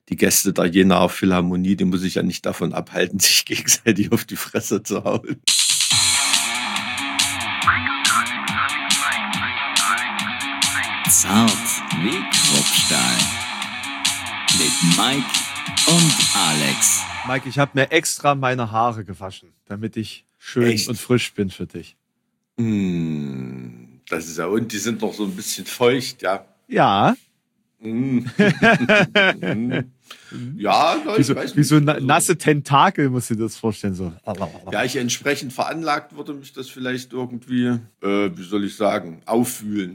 die Gäste der Jenaer Philharmonie, die muss ich ja nicht davon abhalten, sich gegenseitig auf die Fresse zu hauen. Zart wie Kruppstahl. Mit Mike und Alex. Mike, ich habe mir extra meine Haare gewaschen, damit ich schön Echt? und frisch bin für dich. Das ist ja, und die sind noch so ein bisschen feucht, ja. Ja. Ja, Wie so nasse Tentakel, musst du dir das vorstellen. So. Ja, ich entsprechend veranlagt würde mich das vielleicht irgendwie, wie soll ich sagen, auffühlen.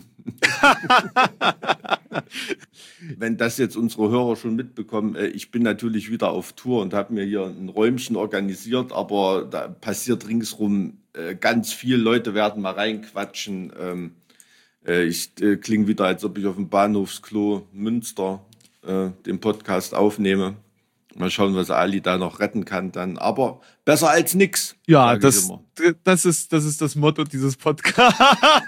Wenn das jetzt unsere Hörer schon mitbekommen, ich bin natürlich wieder auf Tour und habe mir hier ein Räumchen organisiert, aber da passiert ringsrum ganz viel. Leute werden mal reinquatschen. Ich klinge wieder, als ob ich auf dem Bahnhofsklo Münster den Podcast aufnehme. Mal schauen, was Ali da noch retten kann dann. Aber besser als nix. Ja, das ist das Motto dieses Podcasts.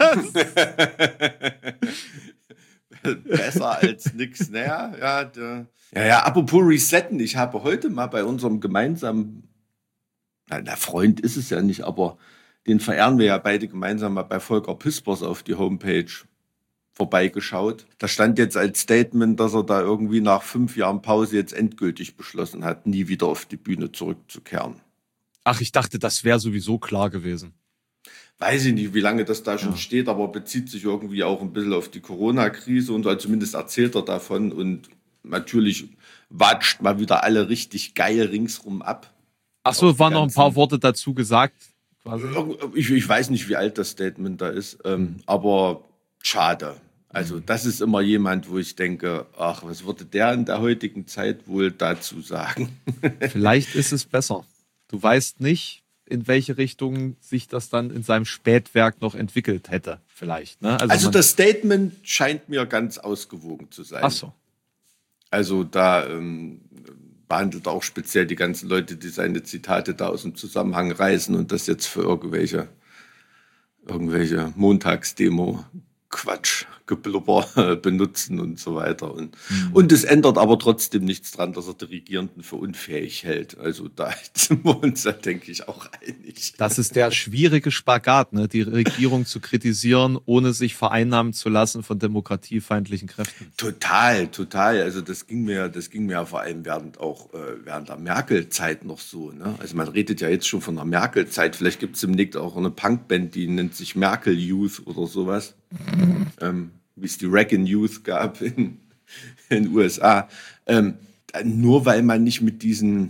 Besser als nix. Naja, ja, apropos Resetten. Ich habe heute mal bei unserem gemeinsamen, Freund ist es ja nicht, aber den verehren wir ja beide gemeinsam mal bei Volker Pispers auf die Homepage vorbeigeschaut. Da stand jetzt als Statement, dass er da irgendwie nach 5 Jahren Pause jetzt endgültig beschlossen hat, nie wieder auf die Bühne zurückzukehren. Ach, ich dachte, das wäre sowieso klar gewesen. Weiß ich nicht, wie lange das da schon steht, aber bezieht sich irgendwie auch ein bisschen auf die Corona-Krise und zumindest erzählt er davon und natürlich watscht mal wieder alle richtig geil ringsrum ab. Ach so, waren noch ein paar Worte dazu gesagt? Quasi. Ich weiß nicht, wie alt das Statement da ist, aber schade. Also das ist immer jemand, wo ich denke, ach, was würde der in der heutigen Zeit wohl dazu sagen? Vielleicht ist es besser. Du weißt nicht, in welche Richtung sich das dann in seinem Spätwerk noch entwickelt hätte, vielleicht. Ne? Also das Statement scheint mir ganz ausgewogen zu sein. Ach so. Also da behandelt er auch speziell die ganzen Leute, die seine Zitate da aus dem Zusammenhang reißen und das jetzt für irgendwelche Montagsdemo Quatsch, Geblubber benutzen und so weiter. Und es ändert aber trotzdem nichts dran, dass er die Regierenden für unfähig hält. Also da sind wir uns ja, denke ich, auch einig. Das ist der schwierige Spagat, ne? Die Regierung zu kritisieren, ohne sich vereinnahmen zu lassen von demokratiefeindlichen Kräften. Total. Also das ging mir ja vor allem während der Merkel-Zeit noch so. Ne? Also man redet ja jetzt schon von der Merkel-Zeit. Vielleicht gibt es demnächst auch eine Punkband, die nennt sich Merkel Youth oder sowas. Wie es die Wreckin' Youth gab in den USA. Nur weil man nicht mit diesen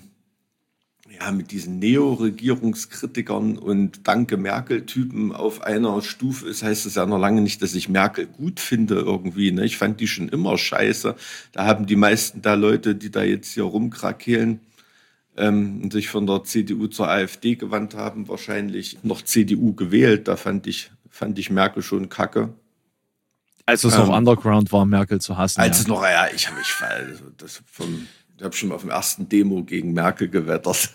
Neo-Regierungskritikern und Danke Merkel-Typen auf einer Stufe ist, heißt das ja noch lange nicht, dass ich Merkel gut finde irgendwie. Ne? Ich fand die schon immer scheiße. Da haben die meisten da Leute, die da jetzt hier rumkrakeelen und sich von der CDU zur AfD gewandt haben, wahrscheinlich noch CDU gewählt. Da fand ich Merkel schon kacke. Als es noch Underground war, Merkel zu hassen. Es noch, ich habe ich habe schon auf dem ersten Demo gegen Merkel gewettert.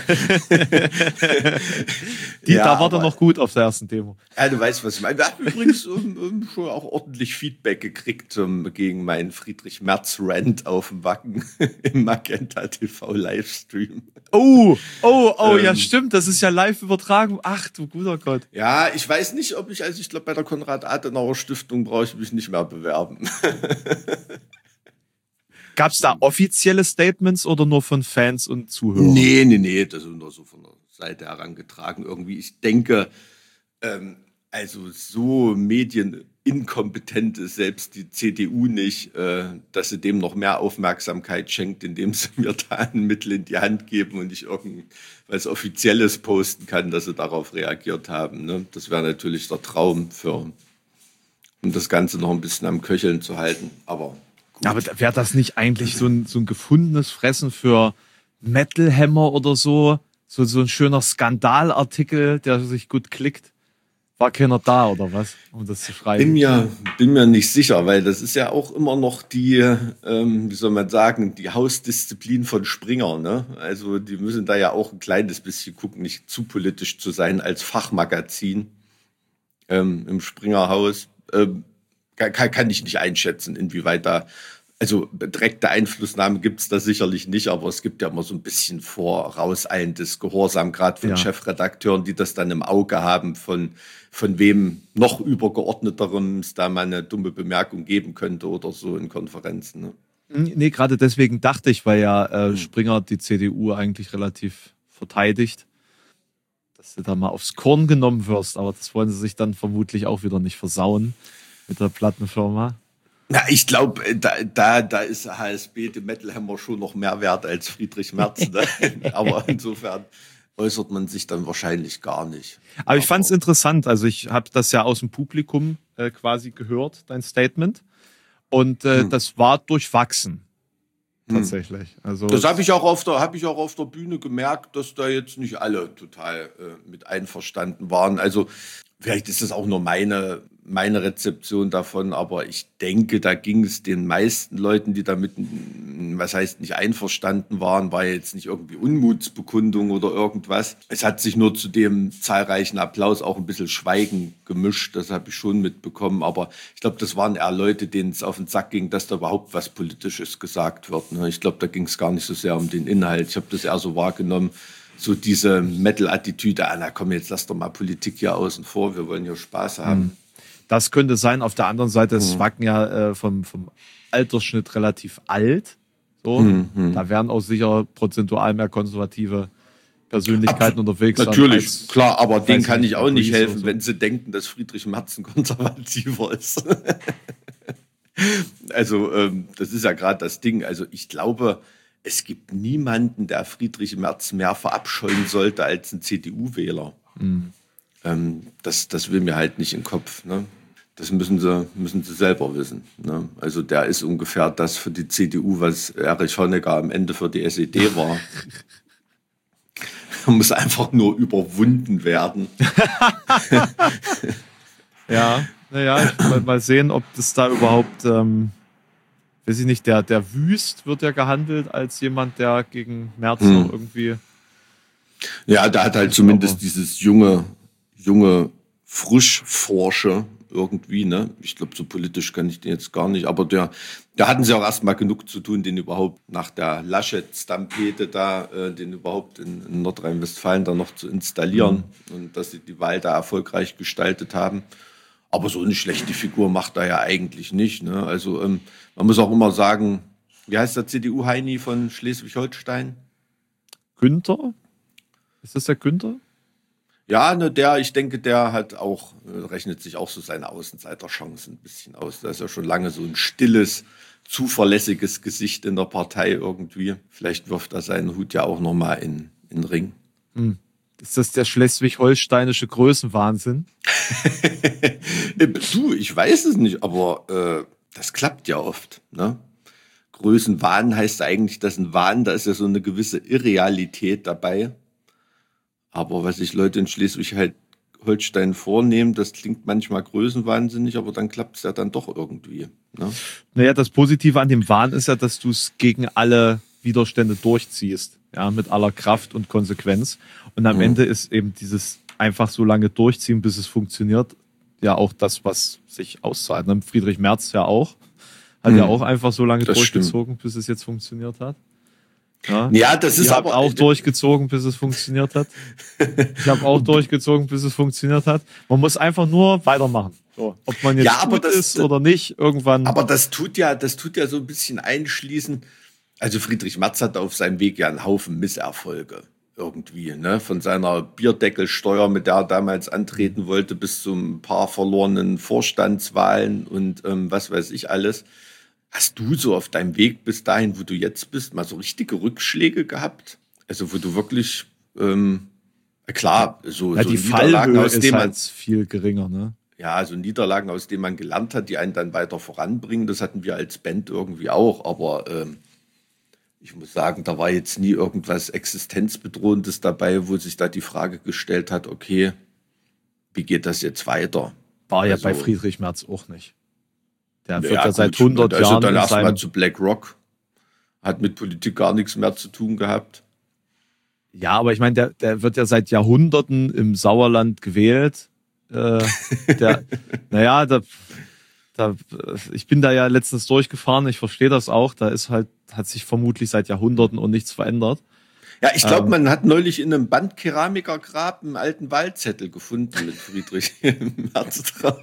Da war er noch gut auf der ersten Demo. Ja, du weißt, was ich meine. Wir haben übrigens schon auch ordentlich Feedback gekriegt gegen meinen Friedrich-Merz-Rant auf dem Wacken im Magenta TV-Livestream. Ja, stimmt, das ist ja live übertragen. Ach, du guter Gott. Ja, ich weiß nicht, ob ich glaube, bei der Konrad-Adenauer-Stiftung brauche ich mich nicht mehr bewerben. Gab es da offizielle Statements oder nur von Fans und Zuhörern? Nee, das ist nur so von der Seite herangetragen irgendwie. Ich denke, also so medieninkompetent ist selbst die CDU nicht, dass sie dem noch mehr Aufmerksamkeit schenkt, indem sie mir da ein Mittel in die Hand geben und ich irgendwas Offizielles posten kann, dass sie darauf reagiert haben. Ne? Das wäre natürlich der Traum um das Ganze noch ein bisschen am Köcheln zu halten, aber gut. Aber wäre das nicht eigentlich so ein gefundenes Fressen für Metal Hammer oder so? So ein schöner Skandalartikel, der sich gut klickt? War keiner da oder was, um das zu schreiben? Bin mir nicht sicher, weil das ist ja auch immer noch die, wie soll man sagen, die Hausdisziplin von Springer. Ne? Also die müssen da ja auch ein kleines bisschen gucken, nicht zu politisch zu sein als Fachmagazin im Springerhaus. Kann ich nicht einschätzen, inwieweit da Also direkte Einflussnahme gibt es da sicherlich nicht, aber es gibt ja immer so ein bisschen vorauseilendes Gehorsam, gerade von Chefredakteuren, die das dann im Auge haben, von wem noch übergeordneterem es da mal eine dumme Bemerkung geben könnte oder so in Konferenzen. Ne? Nee, gerade deswegen dachte ich, weil ja Springer die CDU eigentlich relativ verteidigt, dass du da mal aufs Korn genommen wirst, aber das wollen sie sich dann vermutlich auch wieder nicht versauen mit der Plattenfirma. Ja, ich glaube, da ist HSB, dem Metal Hammer, schon noch mehr wert als Friedrich Merz. Ne? Aber insofern äußert man sich dann wahrscheinlich gar nicht. Aber ich fand es interessant. Also ich habe das ja aus dem Publikum quasi gehört, dein Statement. Und das war durchwachsen. Tatsächlich. Also das habe ich auch auf der Bühne gemerkt, dass da jetzt nicht alle total mit einverstanden waren. Also vielleicht ist das auch nur meine Rezeption davon, aber ich denke, da ging es den meisten Leuten, die damit, was heißt nicht einverstanden waren, war jetzt nicht irgendwie Unmutsbekundung oder irgendwas. Es hat sich nur zu dem zahlreichen Applaus auch ein bisschen Schweigen gemischt, das habe ich schon mitbekommen, aber ich glaube, das waren eher Leute, denen es auf den Sack ging, dass da überhaupt was Politisches gesagt wird. Ich glaube, da ging es gar nicht so sehr um den Inhalt. Ich habe das eher so wahrgenommen, so diese Metal-Attitüde, na komm, jetzt lass doch mal Politik hier außen vor, wir wollen hier Spaß haben. Das könnte sein. Auf der anderen Seite ist Wacken ja vom Altersschnitt relativ alt. So. Da wären auch sicher prozentual mehr konservative Persönlichkeiten unterwegs. Natürlich, klar, aber denen kann ich auch nicht helfen, so, wenn sie denken, dass Friedrich Merz ein Konservativer ist. Also das ist ja gerade das Ding. Also ich glaube, es gibt niemanden, der Friedrich Merz mehr verabscheuen sollte als ein CDU-Wähler. Das will mir halt nicht in den Kopf. Ne? Das müssen sie selber wissen. Ne? Also der ist ungefähr das für die CDU, was Erich Honecker am Ende für die SED war. Er muss einfach nur überwunden werden. Ja, naja, ich will mal sehen, ob das da überhaupt, weiß ich nicht, der Wüst wird ja gehandelt als jemand, der gegen Merz noch irgendwie... Ja, der hat halt zumindest dieses junge Frischforsche irgendwie, ne? Ich glaube, so politisch kann ich den jetzt gar nicht, aber der hatten sie auch erstmal genug zu tun, den überhaupt nach der Laschet-Stampede da, den überhaupt in Nordrhein-Westfalen da noch zu installieren und dass sie die Wahl da erfolgreich gestaltet haben. Aber so eine schlechte Figur macht er ja eigentlich nicht, ne? Also man muss auch immer sagen, wie heißt der CDU-Heini von Schleswig-Holstein? Günther? Ist das der Günther? Ja, ne, ich denke, der hat auch, rechnet sich auch so seine Außenseiterchancen ein bisschen aus. Da ist ja schon lange so ein stilles, zuverlässiges Gesicht in der Partei irgendwie. Vielleicht wirft er seinen Hut ja auch nochmal in den Ring. Ist das der schleswig-holsteinische Größenwahnsinn? Du, ich weiß es nicht, aber das klappt ja oft. Ne? Größenwahn heißt eigentlich, dass ein Wahn, da ist ja so eine gewisse Irrealität dabei. Aber was sich Leute in Schleswig-Holstein vornehmen, das klingt manchmal größenwahnsinnig, aber dann klappt es ja dann doch irgendwie. Ne? Naja, das Positive an dem Wahn ist ja, dass du es gegen alle Widerstände durchziehst. Ja, mit aller Kraft und Konsequenz. Und am Ende ist eben dieses einfach so lange durchziehen, bis es funktioniert, ja auch das, was sich auszahlt. Friedrich Merz ja auch. Hat ja auch einfach so lange durchgezogen, bis es jetzt funktioniert hat. Ja, das ist aber auch durchgezogen, bis es funktioniert hat. Ich habe auch durchgezogen, bis es funktioniert hat. Man muss einfach nur weitermachen. So, ob man jetzt gut ist oder nicht, irgendwann. Aber das tut ja so ein bisschen einschließen. Also Friedrich Merz hat auf seinem Weg ja einen Haufen Misserfolge irgendwie, ne? Von seiner Bierdeckelsteuer, mit der er damals antreten wollte, bis zu ein paar verlorenen Vorstandswahlen und was weiß ich alles. Hast du so auf deinem Weg bis dahin, wo du jetzt bist, mal so richtige Rückschläge gehabt? Also wo du wirklich, klar, so die Niederlagen, aus denen man viel geringer, ne? Ja, so Niederlagen, aus denen man gelernt hat, die einen dann weiter voranbringen, das hatten wir als Band irgendwie auch, aber ich muss sagen, da war jetzt nie irgendwas Existenzbedrohendes dabei, wo sich da die Frage gestellt hat, okay, wie geht das jetzt weiter? War ja bei Friedrich Merz auch nicht. Der wird ja seit 100 Jahren... Also dann erstmal zu BlackRock, hat mit Politik gar nichts mehr zu tun gehabt. Ja, aber ich meine, der wird ja seit Jahrhunderten im Sauerland gewählt. Ich bin da ja letztens durchgefahren, ich verstehe das auch, hat sich vermutlich seit Jahrhunderten und nichts verändert. Ja, ich glaube, man hat neulich in einem Bandkeramikergrab einen alten Wahlzettel gefunden mit Friedrich Merz drauf.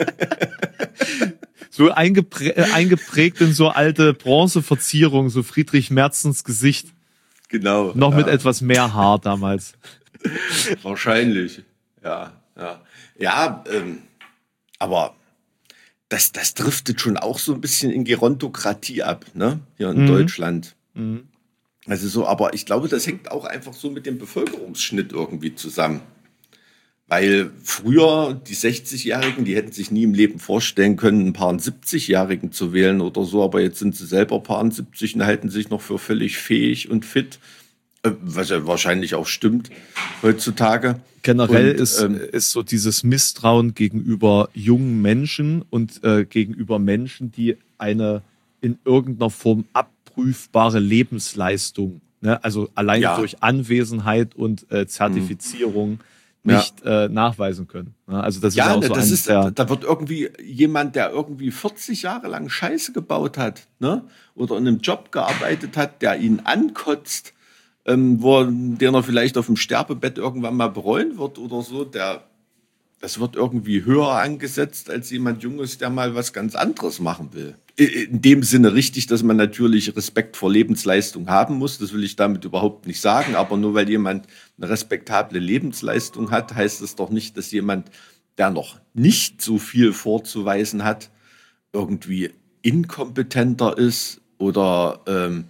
So eingeprägt in so alte Bronzeverzierung, so Friedrich Merzens Gesicht. Genau. Noch mit etwas mehr Haar damals. Wahrscheinlich, ja. Ja, aber das driftet schon auch so ein bisschen in Gerontokratie ab, ne? Hier in Deutschland. Mhm. Also so, aber ich glaube, das hängt auch einfach so mit dem Bevölkerungsschnitt irgendwie zusammen. Weil früher die 60-Jährigen, die hätten sich nie im Leben vorstellen können, ein paar 70-Jährigen zu wählen oder so, aber jetzt sind sie selber paar 70 und halten sich noch für völlig fähig und fit, was ja wahrscheinlich auch stimmt heutzutage. Generell ist so dieses Misstrauen gegenüber jungen Menschen und gegenüber Menschen, die eine in irgendeiner Form abprüfbare Lebensleistung, ne, also allein durch Anwesenheit und Zertifizierung nicht nachweisen können. Ne? Also das ist auch so da wird irgendwie jemand, der irgendwie 40 Jahre lang Scheiße gebaut hat, ne, oder in einem Job gearbeitet hat, der ihn ankotzt, den er vielleicht auf dem Sterbebett irgendwann mal bereuen wird oder so, das wird irgendwie höher angesetzt als jemand Junges, der mal was ganz anderes machen will. In dem Sinne richtig, dass man natürlich Respekt vor Lebensleistung haben muss, das will ich damit überhaupt nicht sagen, aber nur weil jemand eine respektable Lebensleistung hat, heißt es doch nicht, dass jemand, der noch nicht so viel vorzuweisen hat, irgendwie inkompetenter ist oder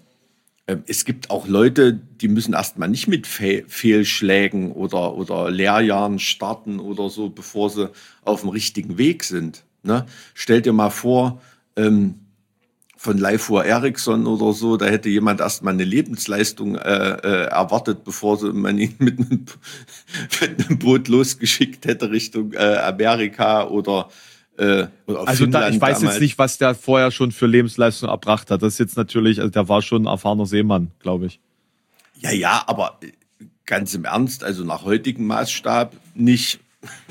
es gibt auch Leute, die müssen erstmal nicht mit Fehlschlägen oder Lehrjahren starten oder so, bevor sie auf dem richtigen Weg sind. Ne? Stell dir mal vor, von Leifur Eriksson oder so, da hätte jemand erstmal eine Lebensleistung erwartet, bevor man ihn mit einem Boot losgeschickt hätte Richtung Amerika oder also ich weiß jetzt nicht, was der vorher schon für Lebensleistung erbracht hat. Das ist jetzt natürlich, also der war schon ein erfahrener Seemann, glaube ich. Ja, aber ganz im Ernst, also nach heutigem Maßstab nicht.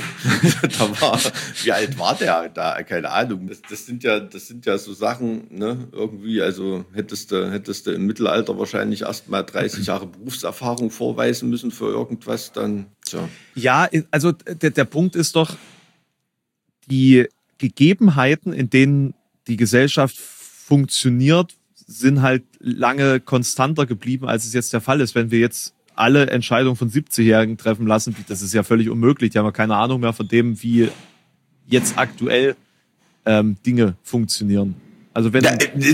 Wie alt war der da? Keine Ahnung. Das sind ja so Sachen, ne, irgendwie, also hättest du im Mittelalter wahrscheinlich erst mal 30 Jahre Berufserfahrung vorweisen müssen für irgendwas, dann, tja. Ja, also der Punkt ist doch, die Gegebenheiten, in denen die Gesellschaft funktioniert, sind halt lange konstanter geblieben, als es jetzt der Fall ist. Wenn wir jetzt alle Entscheidungen von 70-Jährigen treffen lassen, das ist ja völlig unmöglich. Die haben ja keine Ahnung mehr von dem, wie jetzt aktuell Dinge funktionieren. Also wenn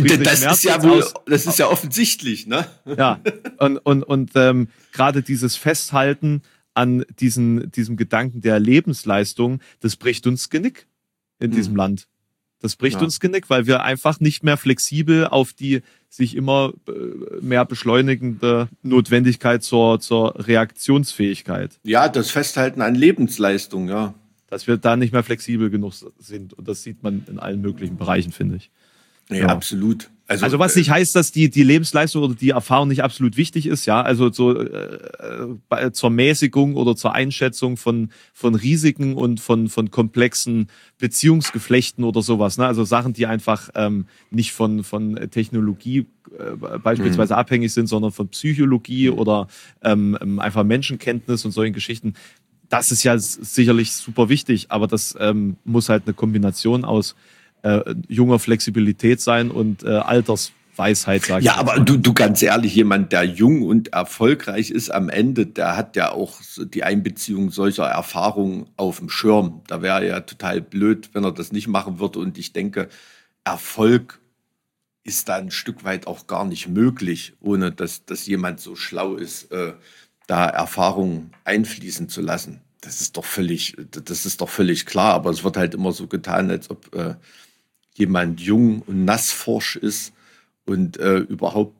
das ist ja offensichtlich, ne? Ja, und gerade dieses Festhalten an diesem Gedanken der Lebensleistung, das bricht uns Genick in diesem Land. Das bricht uns Genick, weil wir einfach nicht mehr flexibel auf die sich immer mehr beschleunigende Notwendigkeit zur Reaktionsfähigkeit. Ja, das Festhalten an Lebensleistung, ja. Dass wir da nicht mehr flexibel genug sind. Und das sieht man in allen möglichen Bereichen, finde ich. Ja, absolut. Also was nicht heißt, dass die Lebensleistung oder die Erfahrung nicht absolut wichtig ist, ja. Also so zur Mäßigung oder zur Einschätzung von Risiken und von komplexen Beziehungsgeflechten oder sowas. Ne? Also Sachen, die einfach nicht von Technologie beispielsweise abhängig sind, sondern von Psychologie oder einfach Menschenkenntnis und solchen Geschichten. Das ist ja sicherlich super wichtig, aber das muss halt eine Kombination aus junger Flexibilität sein und Altersweisheit, sage ich. Ja, aber du ganz ehrlich, jemand, der jung und erfolgreich ist am Ende, der hat ja auch die Einbeziehung solcher Erfahrungen auf dem Schirm. Da wäre ja total blöd, wenn er das nicht machen würde. Und ich denke, Erfolg ist da ein Stück weit auch gar nicht möglich, ohne dass jemand so schlau ist, da Erfahrungen einfließen zu lassen. Das ist doch völlig klar. Aber es wird halt immer so getan, als ob jemand jung und nassforsch ist und überhaupt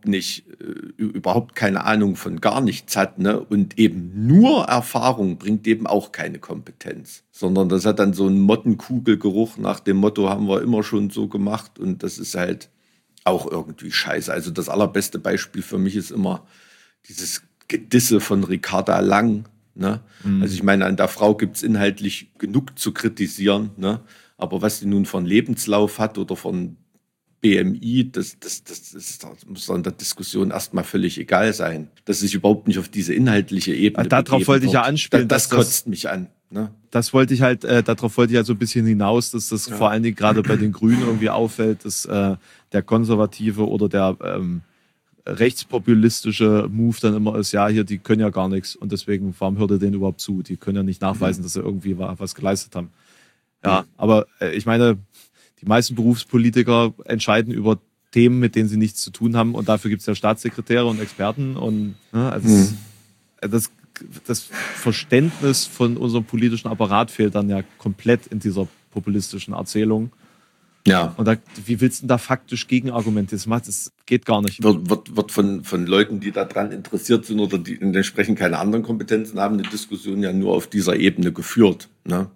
keine Ahnung von gar nichts hat, ne? Und eben nur Erfahrung bringt eben auch keine Kompetenz, sondern das hat dann so einen Mottenkugelgeruch nach dem Motto, haben wir immer schon so gemacht, und das ist halt auch irgendwie scheiße. Also das allerbeste Beispiel für mich ist immer dieses Gedisse von Ricarda Lang, ne? Also ich meine, an der Frau gibt's inhaltlich genug zu kritisieren, ne? Aber was die nun von Lebenslauf hat oder von BMI, das muss in der Diskussion erstmal völlig egal sein. Dass sich überhaupt nicht auf diese inhaltliche Ebene darauf wollte ich ja anspielen. Das kotzt mich an. Ne? Darauf wollte ich halt so ein bisschen hinaus, dass das vor allen Dingen gerade bei den Grünen irgendwie auffällt, dass der konservative oder der rechtspopulistische Move dann immer ist, ja, hier, die können ja gar nichts und deswegen, warum hört ihr denen überhaupt zu? Die können ja nicht nachweisen, dass sie irgendwie was geleistet haben. Ja, aber ich meine, die meisten Berufspolitiker entscheiden über Themen, mit denen sie nichts zu tun haben und dafür gibt es ja Staatssekretäre und Experten und also das Verständnis von unserem politischen Apparat fehlt dann ja komplett in dieser populistischen Erzählung. Ja. Und wie willst du denn da faktisch gegenargumentieren? Das geht gar nicht. Wird von Leuten, die daran interessiert sind oder die entsprechend keine anderen Kompetenzen haben, eine Diskussion ja nur auf dieser Ebene geführt. Ne?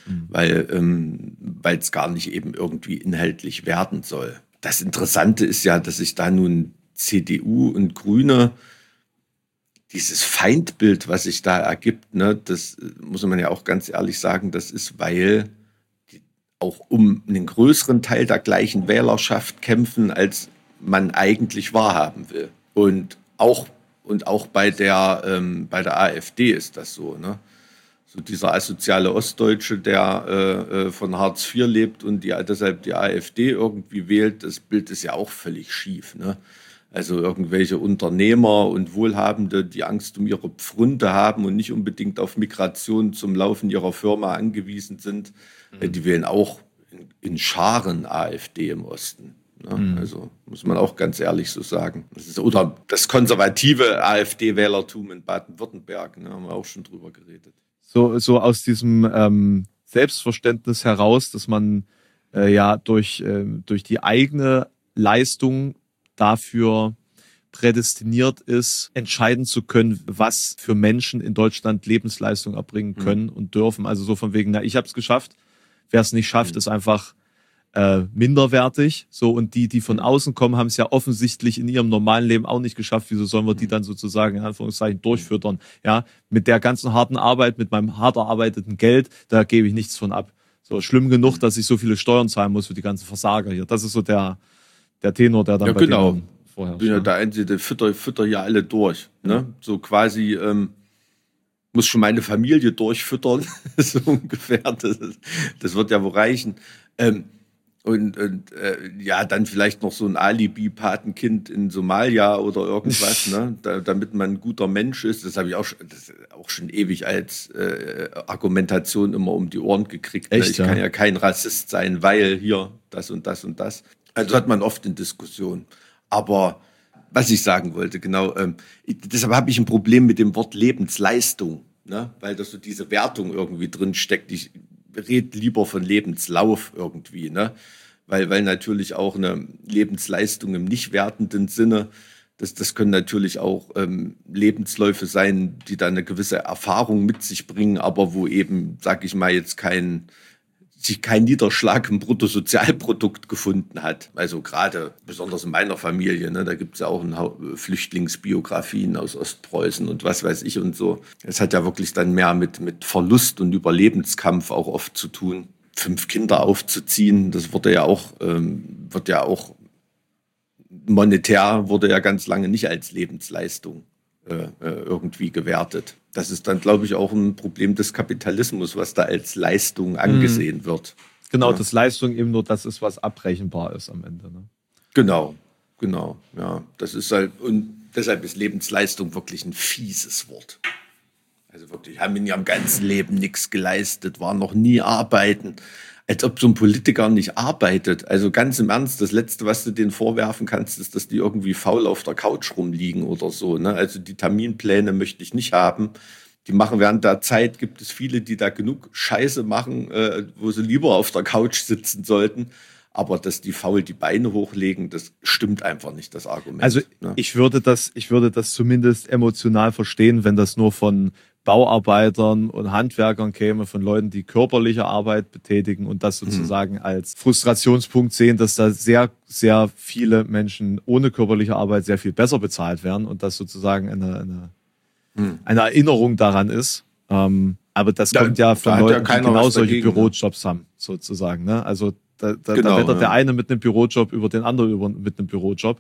Weil es gar nicht eben irgendwie inhaltlich werden soll. Das Interessante ist ja, dass sich da nun CDU und Grüne dieses Feindbild, was sich da ergibt, ne, das muss man ja auch ganz ehrlich sagen, das ist, weil auch um einen größeren Teil der gleichen Wählerschaft kämpfen, als man eigentlich wahrhaben will. Und auch bei der AfD ist das so. Ne? So dieser asoziale Ostdeutsche, der von Hartz IV lebt und deshalb die AfD irgendwie wählt, das Bild ist ja auch völlig schief. Ne? Also irgendwelche Unternehmer und Wohlhabende, die Angst um ihre Pfründe haben und nicht unbedingt auf Migration zum Laufen ihrer Firma angewiesen sind, die wählen auch in Scharen AfD im Osten. Ne? Also muss man auch ganz ehrlich so sagen. Oder das konservative AfD-Wählertum in Baden-Württemberg, ne, haben wir auch schon drüber geredet. So aus diesem Selbstverständnis heraus, dass man durch die eigene Leistung dafür prädestiniert ist, entscheiden zu können, was für Menschen in Deutschland Lebensleistung erbringen können und dürfen. Also so von wegen, ich habe es geschafft. Wer es nicht schafft, ist einfach minderwertig. So, und die von außen kommen, haben es ja offensichtlich in ihrem normalen Leben auch nicht geschafft. Wieso sollen wir die dann sozusagen in Anführungszeichen durchfüttern? Ja, mit der ganzen harten Arbeit, mit meinem hart erarbeiteten Geld, da gebe ich nichts von ab. So schlimm genug, dass ich so viele Steuern zahlen muss für die ganzen Versager hier. Das ist so der Tenor, der dann bei denen vorher. Bin ja der Einzige, fütter ja alle durch. Ne? So quasi muss schon meine Familie durchfüttern, so ungefähr. Das wird ja wohl reichen. Dann vielleicht noch so ein Alibi-Patenkind in Somalia oder irgendwas, ne? Damit man ein guter Mensch ist. Das habe ich auch schon ewig als Argumentation immer um die Ohren gekriegt. Echt, ich kann ja kein Rassist sein, weil hier das und das und das. Also hat man oft in Diskussionen. Aber was ich sagen wollte, genau, deshalb habe ich ein Problem mit dem Wort Lebensleistung, ne? Weil da so diese Wertung irgendwie drin steckt. Ich rede lieber von Lebenslauf irgendwie, ne? Weil natürlich auch eine Lebensleistung im nicht wertenden Sinne, das können natürlich auch Lebensläufe sein, die da eine gewisse Erfahrung mit sich bringen, aber wo eben, sag ich mal, jetzt sich kein Niederschlag im Bruttosozialprodukt gefunden hat. Also gerade besonders in meiner Familie, ne, da gibt es ja auch Flüchtlingsbiografien aus Ostpreußen und was weiß ich und so. Es hat ja wirklich dann mehr mit Verlust und Überlebenskampf auch oft zu tun. 5 Kinder aufzuziehen, das wird ja auch monetär wurde ja ganz lange nicht als Lebensleistung irgendwie gewertet. Das ist dann, glaube ich, auch ein Problem des Kapitalismus, was da als Leistung angesehen wird. Genau, dass Leistung eben nur das ist, was abrechenbar ist am Ende. Ne? Genau, ja. Das ist halt, und deshalb ist Lebensleistung wirklich ein fieses Wort. Also wirklich, haben in ihrem ganzen Leben nichts geleistet, waren noch nie arbeiten. Als ob so ein Politiker nicht arbeitet. Also ganz im Ernst, das Letzte, was du denen vorwerfen kannst, ist, dass die irgendwie faul auf der Couch rumliegen oder so. Ne? Also die Terminpläne möchte ich nicht haben. Die machen während der Zeit, gibt es viele, die da genug Scheiße machen, wo sie lieber auf der Couch sitzen sollten. Aber dass die faul die Beine hochlegen, das stimmt einfach nicht, das Argument. Also ne? ich würde das zumindest emotional verstehen, wenn das nur von Bauarbeitern und Handwerkern käme, von Leuten, die körperliche Arbeit betätigen und das sozusagen als Frustrationspunkt sehen, dass da sehr, sehr viele Menschen ohne körperliche Arbeit sehr viel besser bezahlt werden und das sozusagen eine Erinnerung daran ist. Aber das Da- kommt ja von da hat ja Leuten, die keiner genau was solche dagegen, ne? Bürojobs haben, sozusagen. Ne? Also da Genau, wettert der ja. eine mit einem Bürojob über den anderen mit einem Bürojob.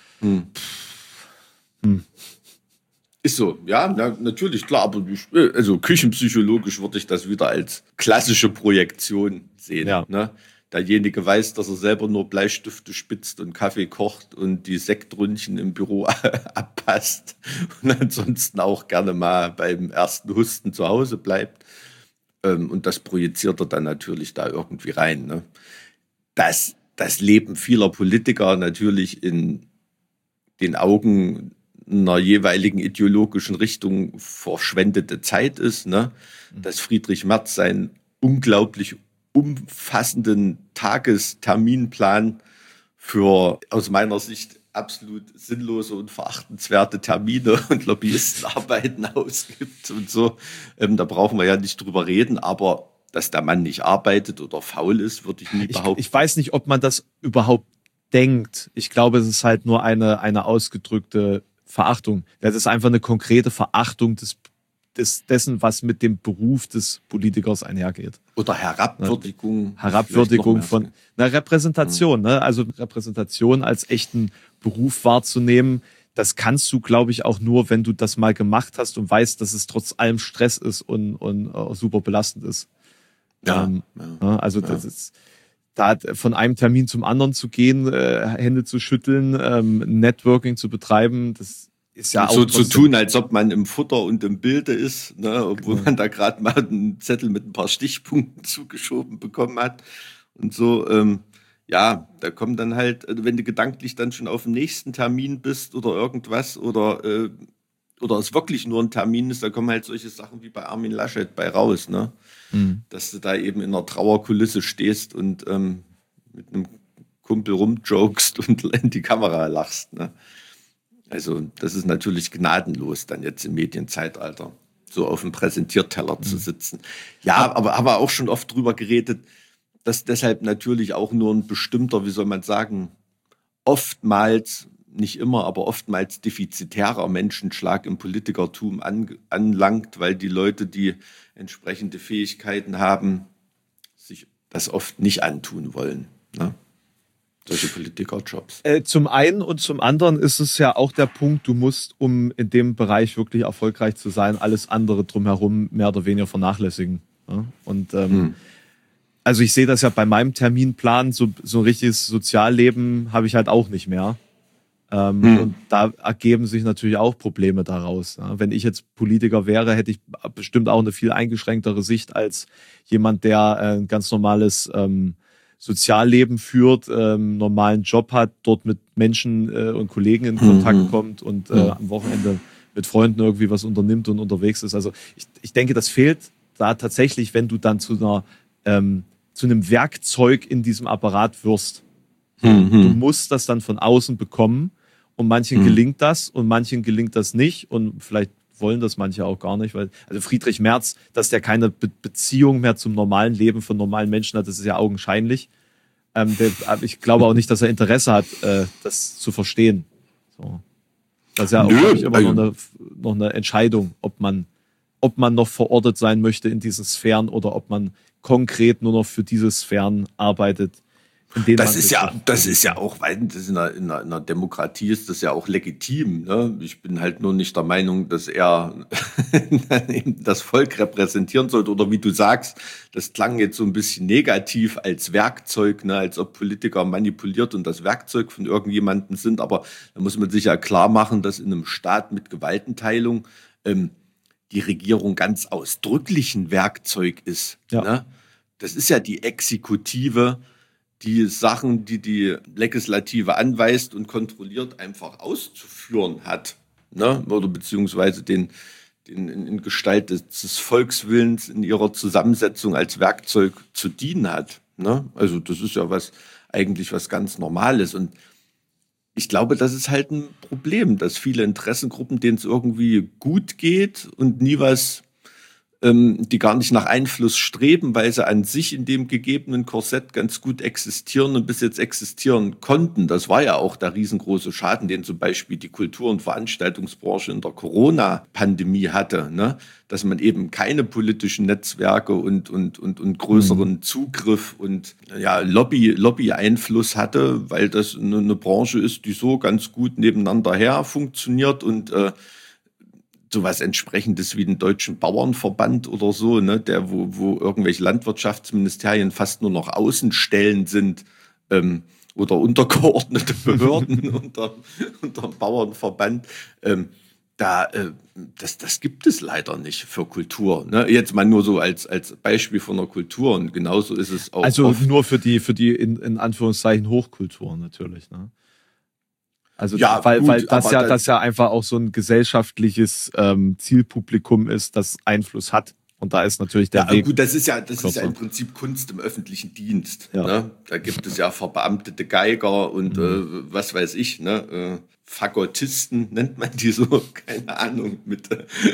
Ist so, ja, natürlich, klar, aber also küchenpsychologisch würde ich das wieder als klassische Projektion sehen. Ja. Ne? Derjenige weiß, dass er selber nur Bleistifte spitzt und Kaffee kocht und die Sektründchen im Büro abpasst und ansonsten auch gerne mal beim ersten Husten zu Hause bleibt. Und das projiziert er dann natürlich da irgendwie rein. Ne? Dass das Leben vieler Politiker natürlich in den Augen einer jeweiligen ideologischen Richtung verschwendete Zeit ist, ne? Dass Friedrich Merz seinen unglaublich umfassenden Tagesterminplan für aus meiner Sicht absolut sinnlose und verachtenswerte Termine und Lobbyistenarbeiten ausgibt und so. Da brauchen wir ja nicht drüber reden, aber dass der Mann nicht arbeitet oder faul ist, würde ich nie behaupten. Ich weiß nicht, ob man das überhaupt denkt. Ich glaube, es ist halt nur eine ausgedrückte Verachtung. Das ist einfach eine konkrete Verachtung dessen, was mit dem Beruf des Politikers einhergeht. Oder Herabwürdigung. Herabwürdigung von einer Repräsentation, ne? Also Repräsentation als echten Beruf wahrzunehmen, das kannst du, glaube ich, auch nur, wenn du das mal gemacht hast und weißt, dass es trotz allem Stress ist und super belastend ist. Also das ist da von einem Termin zum anderen zu gehen, Hände zu schütteln, Networking zu betreiben, das ist ja auch so zu tun, als ob man im Futter und im Bilde ist, ne, obwohl man da gerade mal einen Zettel mit ein paar Stichpunkten zugeschoben bekommen hat und so. Ja, da kommt dann halt, wenn du gedanklich dann schon auf dem nächsten Termin bist oder irgendwas oder es wirklich nur ein Termin ist, da kommen halt solche Sachen wie bei Armin Laschet bei raus, ne? Dass du da eben in einer Trauerkulisse stehst und mit einem Kumpel rumjokst und in die Kamera lachst, ne? Also das ist natürlich gnadenlos dann jetzt im Medienzeitalter, so auf dem Präsentierteller zu sitzen. Ja, aber haben wir auch schon oft drüber geredet, dass deshalb natürlich auch nur ein bestimmter, wie soll man sagen, oftmals, nicht immer, aber oftmals defizitärer Menschenschlag im Politikertum anlangt, weil die Leute, die entsprechende Fähigkeiten haben, sich das oft nicht antun wollen, ne? Solche Politikerjobs. Zum einen und zum anderen ist es ja auch der Punkt, du musst, um in dem Bereich wirklich erfolgreich zu sein, alles andere drumherum mehr oder weniger vernachlässigen. Ja? Und also ich sehe das ja bei meinem Terminplan, so ein richtiges Sozialleben habe ich halt auch nicht mehr. Und da ergeben sich natürlich auch Probleme daraus. Ja? Wenn ich jetzt Politiker wäre, hätte ich bestimmt auch eine viel eingeschränktere Sicht als jemand, der ein ganz normales Sozialleben führt, normalen Job hat, dort mit Menschen und Kollegen in Kontakt kommt und am Wochenende mit Freunden irgendwie was unternimmt und unterwegs ist. Also ich denke, das fehlt da tatsächlich, wenn du dann zu einem Werkzeug in diesem Apparat wirst. Du musst das dann von außen bekommen und manchen gelingt das und manchen gelingt das nicht und vielleicht wollen das manche auch gar nicht, weil, also Friedrich Merz, dass der keine Beziehung mehr zum normalen Leben von normalen Menschen hat, das ist ja augenscheinlich. Ich glaube auch nicht, dass er Interesse hat, das zu verstehen. So. Das ist ja auch, glaube ich, immer noch eine Entscheidung, ob man noch verortet sein möchte in diesen Sphären oder ob man konkret nur noch für diese Sphären arbeitet. Das ist ja auch, weil das in einer Demokratie ist das ja auch legitim. Ne? Ich bin halt nur nicht der Meinung, dass er das Volk repräsentieren sollte. Oder wie du sagst, das klang jetzt so ein bisschen negativ als Werkzeug, ne? Als ob Politiker manipuliert und das Werkzeug von irgendjemandem sind. Aber da muss man sich ja klar machen, dass in einem Staat mit Gewaltenteilung die Regierung ganz ausdrücklich ein Werkzeug ist. Ja. Ne? Das ist ja die Exekutive, die Sachen, die die Legislative anweist und kontrolliert, einfach auszuführen hat, ne? Oder beziehungsweise den in Gestalt des Volkswillens in ihrer Zusammensetzung als Werkzeug zu dienen hat, ne? Also das ist ja eigentlich was ganz Normales. Und ich glaube, das ist halt ein Problem, dass viele Interessengruppen, denen es irgendwie gut geht und nie was die gar nicht nach Einfluss streben, weil sie an sich in dem gegebenen Korsett ganz gut existieren und bis jetzt existieren konnten. Das war ja auch der riesengroße Schaden, den zum Beispiel die Kultur- und Veranstaltungsbranche in der Corona-Pandemie hatte, ne? Dass man eben keine politischen Netzwerke und größeren Zugriff und ja, Lobby-Einfluss hatte, weil das eine Branche ist, die so ganz gut nebeneinander her funktioniert und sowas Entsprechendes wie den Deutschen Bauernverband oder so, ne, wo irgendwelche Landwirtschaftsministerien fast nur noch Außenstellen sind, oder untergeordnete Behörden unter dem Bauernverband. Das gibt es leider nicht für Kultur. Ne? Jetzt mal nur so als Beispiel von der Kultur, und genauso ist es auch. Also nur für die in Anführungszeichen Hochkultur natürlich, ne? Also Ja, weil gut, das ja einfach auch so ein gesellschaftliches Zielpublikum ist, das Einfluss hat. Und da ist natürlich der Weg. Gut, das ist ja kürzer. im Prinzip Kunst im öffentlichen Dienst. Ja. Ne? Da gibt es ja verbeamtete Geiger und was weiß ich, ne? Fagottisten nennt man die so, keine Ahnung, mit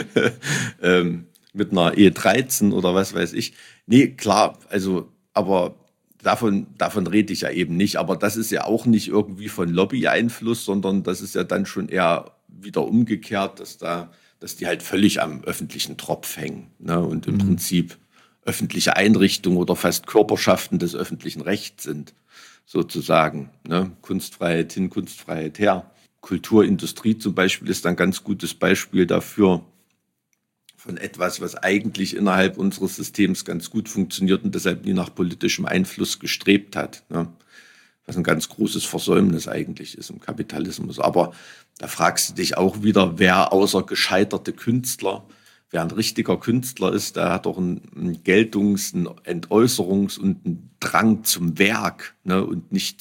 einer E13 oder was weiß ich. Nee, klar, also, aber davon rede ich ja eben nicht. Aber das ist ja auch nicht irgendwie von Lobby-Einfluss, sondern das ist ja dann schon eher wieder umgekehrt, dass die halt völlig am öffentlichen Tropf hängen, ne? Und im Prinzip öffentliche Einrichtungen oder fast Körperschaften des öffentlichen Rechts sind, sozusagen. Ne? Kunstfreiheit hin, Kunstfreiheit her. Kulturindustrie zum Beispiel ist ein ganz gutes Beispiel dafür, von etwas, was eigentlich innerhalb unseres Systems ganz gut funktioniert und deshalb nie nach politischem Einfluss gestrebt hat. Ne? Was ein ganz großes Versäumnis eigentlich ist im Kapitalismus. Aber da fragst du dich auch wieder, wer außer gescheiterte Künstler, wer ein richtiger Künstler ist, der hat doch einen Geltungs-, einen Entäußerungs- und einen Drang zum Werk, ne? Und nicht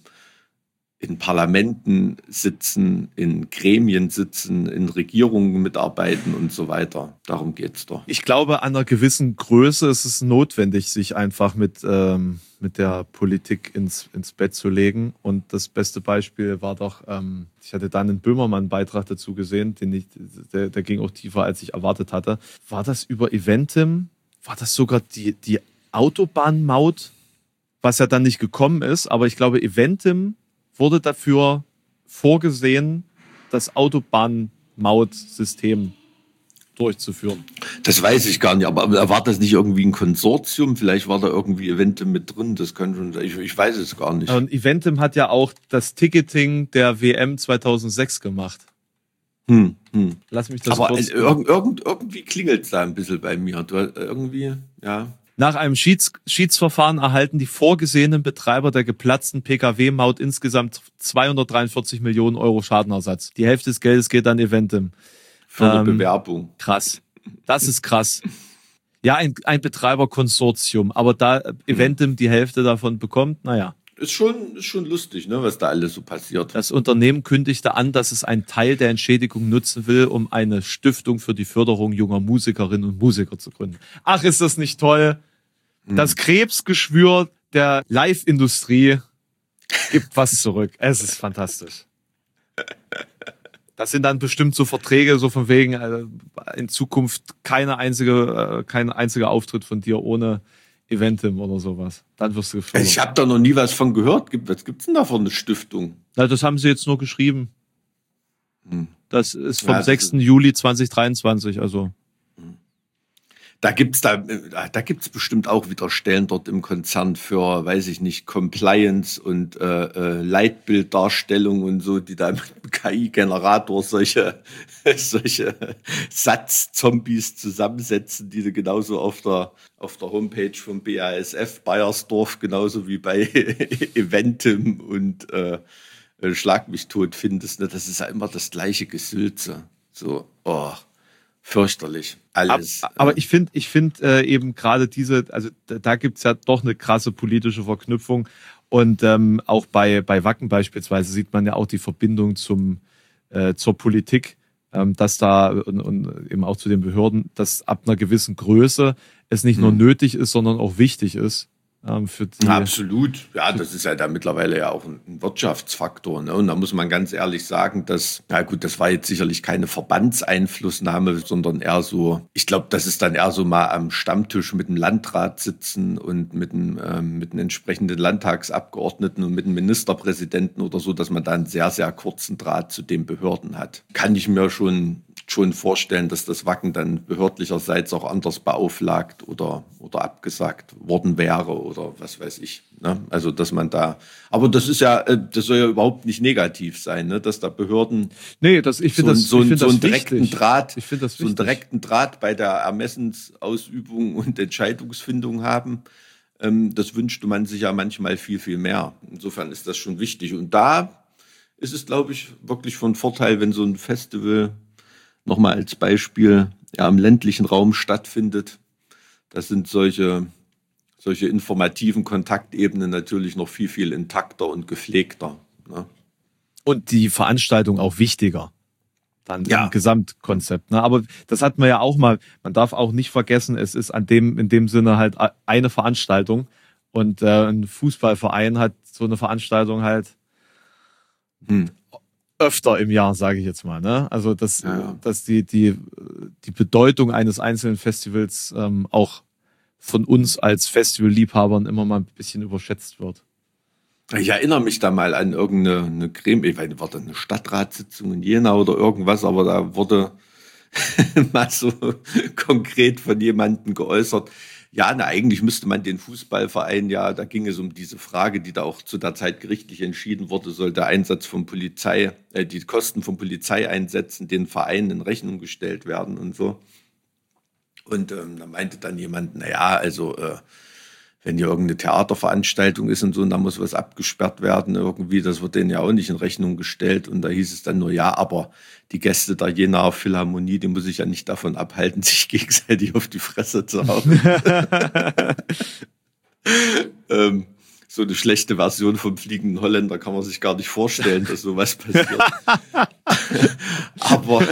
in Parlamenten sitzen, in Gremien sitzen, in Regierungen mitarbeiten und so weiter. Darum geht's doch. Ich glaube, an einer gewissen Größe ist es notwendig, sich einfach mit der Politik ins Bett zu legen. Und das beste Beispiel war doch, ich hatte dann einen Böhmermann-Beitrag dazu gesehen, der ging auch tiefer, als ich erwartet hatte. War das über Eventim? War das sogar die Autobahnmaut, was ja dann nicht gekommen ist? Aber ich glaube, Eventim wurde dafür vorgesehen, das Autobahnmautsystem durchzuführen. Das weiß ich gar nicht, aber war das nicht irgendwie ein Konsortium? Vielleicht war da irgendwie Eventim mit drin, das kann schon sein. Ich weiß es gar nicht. Und Eventim hat ja auch das Ticketing der WM 2006 gemacht. Lass mich das aber kurz... irgendwie klingelt es da ein bisschen bei mir. Irgendwie, ja... Nach einem Schiedsverfahren erhalten die vorgesehenen Betreiber der geplatzten Pkw-Maut insgesamt 243 Millionen Euro Schadenersatz. Die Hälfte des Geldes geht an Eventim. Für eine Bewerbung. Krass. Das ist krass. Ja, ein Betreiberkonsortium, aber da Eventim die Hälfte davon bekommt, naja. Ist schon lustig, ne, was da alles so passiert. Das Unternehmen kündigte an, dass es einen Teil der Entschädigung nutzen will, um eine Stiftung für die Förderung junger Musikerinnen und Musiker zu gründen. Ach, ist das nicht toll? Das Krebsgeschwür der Live-Industrie gibt was zurück. Es ist fantastisch. Das sind dann bestimmt so Verträge, so von wegen, in Zukunft kein einziger Auftritt von dir ohne Eventim oder sowas. Dann wirst du gefördert. Ich habe da noch nie was von gehört. Was gibt's denn da für eine Stiftung? Na, das haben sie jetzt nur geschrieben. Das ist vom 6. Juli 2023, also. Da gibt's bestimmt auch wieder Stellen dort im Konzern für, weiß ich nicht, Compliance und Leitbilddarstellung und so, die da mit dem KI-Generator solche Satzzombies zusammensetzen, die du genauso auf der Homepage vom BASF Bayersdorf, genauso wie bei Eventim und Schlag mich tot findest. Ne? Das ist ja immer das gleiche Gesülze. So, fürchterlich. Alles. Aber ich finde eben gerade also da gibt's ja doch eine krasse politische Verknüpfung. Und auch bei Wacken beispielsweise sieht man ja auch die Verbindung zur Politik, dass da und eben auch zu den Behörden, dass ab einer gewissen Größe es nicht nur nötig ist, sondern auch wichtig ist, für die. Absolut. Ja, das ist ja da mittlerweile ja auch ein Wirtschaftsfaktor. Ne? Und da muss man ganz ehrlich sagen, dass, na gut, das war jetzt sicherlich keine Verbandseinflussnahme, sondern eher so, ich glaube, das ist dann eher so mal am Stammtisch mit dem Landrat sitzen und mit dem entsprechenden Landtagsabgeordneten und mit dem Ministerpräsidenten oder so, dass man da einen sehr, sehr kurzen Draht zu den Behörden hat. Kann ich mir schon vorstellen, dass das Wacken dann behördlicherseits auch anders beauflagt oder abgesagt worden wäre oder was weiß ich. Ne? Also, dass man da, aber das ist ja, das soll ja überhaupt nicht negativ sein, ne? Dass da Behörden Nee, ich finde das einen direkten wichtig. Draht, Ich finde das so einen wichtig. direkten Draht bei der Ermessensausübung und Entscheidungsfindung haben. Das wünschte man sich ja manchmal viel, viel mehr. Insofern ist das schon wichtig. Und da ist es, glaube ich, wirklich von Vorteil, wenn so ein Festival nochmal als Beispiel ja, im ländlichen Raum stattfindet. Das sind solche informativen Kontaktebenen natürlich noch viel, viel intakter und gepflegter. Ne? Und die Veranstaltung auch wichtiger. Dann Ja. im Gesamtkonzept. Ne? Aber das hatten wir ja auch mal. Man darf auch nicht vergessen, es ist in dem Sinne halt eine Veranstaltung. Und ein Fußballverein hat so eine Veranstaltung halt öfter im Jahr, sage ich jetzt mal. Ne? Also dass die Bedeutung eines einzelnen Festivals auch von uns als Festivalliebhabern immer mal ein bisschen überschätzt wird. Ich erinnere mich da mal an irgendeine Gremium, ich weiß nicht, war das eine Stadtratssitzung in Jena oder irgendwas, aber da wurde mal so konkret von jemandem geäußert, ja, na, eigentlich müsste man den Fußballverein, ja, da ging es um diese Frage, die da auch zu der Zeit gerichtlich entschieden wurde, soll der Einsatz von Polizei, die Kosten von Polizeieinsätzen den Vereinen in Rechnung gestellt werden und so. Und da meinte dann jemand, naja, also wenn hier irgendeine Theaterveranstaltung ist und so, und da muss was abgesperrt werden irgendwie, das wird denen ja auch nicht in Rechnung gestellt. Und da hieß es dann nur, ja, aber die Gäste der Jenaer Philharmonie, die muss ich ja nicht davon abhalten, sich gegenseitig auf die Fresse zu hauen. So eine schlechte Version vom Fliegenden Holländer kann man sich gar nicht vorstellen, dass sowas passiert. Aber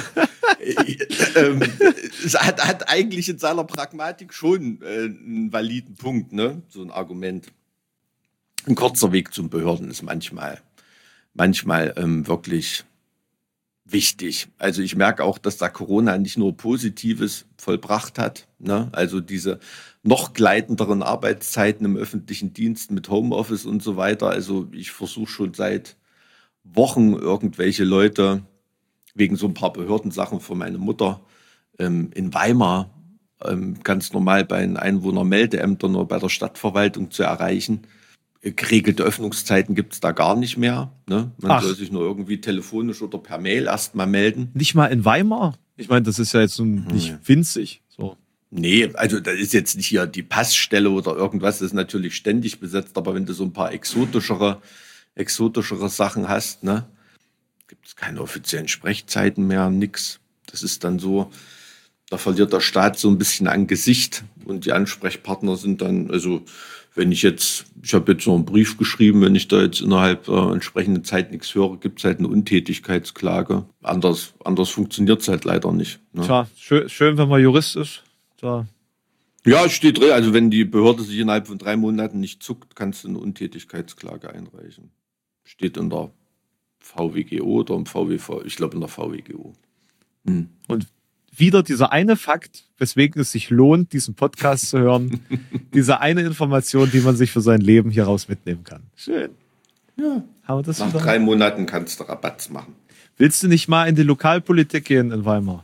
es hat eigentlich in seiner Pragmatik schon einen validen Punkt, ne? So ein Argument. Ein kurzer Weg zum Behörden ist manchmal wirklich wichtig. Also ich merke auch, dass da Corona nicht nur Positives vollbracht hat, ne? Also diese noch gleitenderen Arbeitszeiten im öffentlichen Dienst mit Homeoffice und so weiter. Also ich versuche schon seit Wochen irgendwelche Leute wegen so ein paar Behördensachen von meiner Mutter in Weimar ganz normal bei den Einwohnermeldeämtern oder bei der Stadtverwaltung zu erreichen. Geregelte Öffnungszeiten gibt es da gar nicht mehr. Ne? Man soll sich nur irgendwie telefonisch oder per Mail erstmal melden. Nicht mal in Weimar? Ich meine, das ist ja jetzt nicht winzig. So. Nee, also das ist jetzt nicht hier die Passstelle oder irgendwas, das ist natürlich ständig besetzt, aber wenn du so ein paar exotischere Sachen hast, ne, gibt es keine offiziellen Sprechzeiten mehr, nix. Das ist dann so, da verliert der Staat so ein bisschen an Gesicht und die Ansprechpartner sind dann, also ich habe jetzt noch einen Brief geschrieben, wenn ich da jetzt innerhalb der entsprechenden Zeit nichts höre, gibt es halt eine Untätigkeitsklage. Anders funktioniert es halt leider nicht. Ne? Tja, schön, wenn man Jurist ist. Da. Ja, es steht drin, also wenn die Behörde sich innerhalb von 3 Monaten nicht zuckt, kannst du eine Untätigkeitsklage einreichen. Steht in der VWGO oder im VWV, ich glaube in der VWGO. Und wieder dieser eine Fakt, weswegen es sich lohnt, diesen Podcast zu hören, diese eine Information, die man sich für sein Leben hieraus mitnehmen kann. Schön. Ja. Haben wir das Nach wieder? 3 Monaten kannst du Rabatz machen. Willst du nicht mal in die Lokalpolitik gehen in Weimar?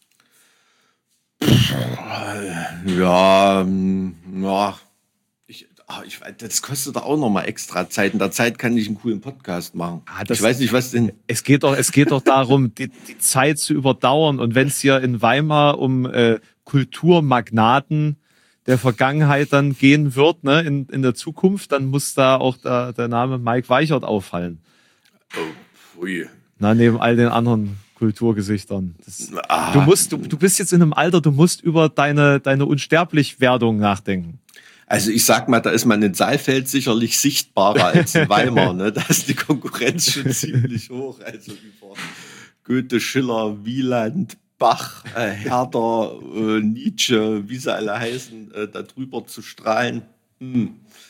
Ja, das kostet doch auch nochmal extra Zeit. In der Zeit kann ich einen coolen Podcast machen. Ich weiß nicht, was denn. Es geht doch darum, die Zeit zu überdauern. Und wenn es hier in Weimar um Kulturmagnaten der Vergangenheit dann gehen wird, ne, in der Zukunft, dann muss da auch der Name Mike Weichert auffallen. Oh, ui. Na, neben all den anderen Kulturgesichtern. Du bist jetzt in einem Alter, du musst über deine Unsterblichwerdung nachdenken. Also ich sag mal, da ist man in Saalfeld sicherlich sichtbarer als in Weimar. Ne? Da ist die Konkurrenz schon ziemlich hoch. Also über Goethe, Schiller, Wieland, Bach, Herder, Nietzsche, wie sie alle heißen, da drüber zu strahlen.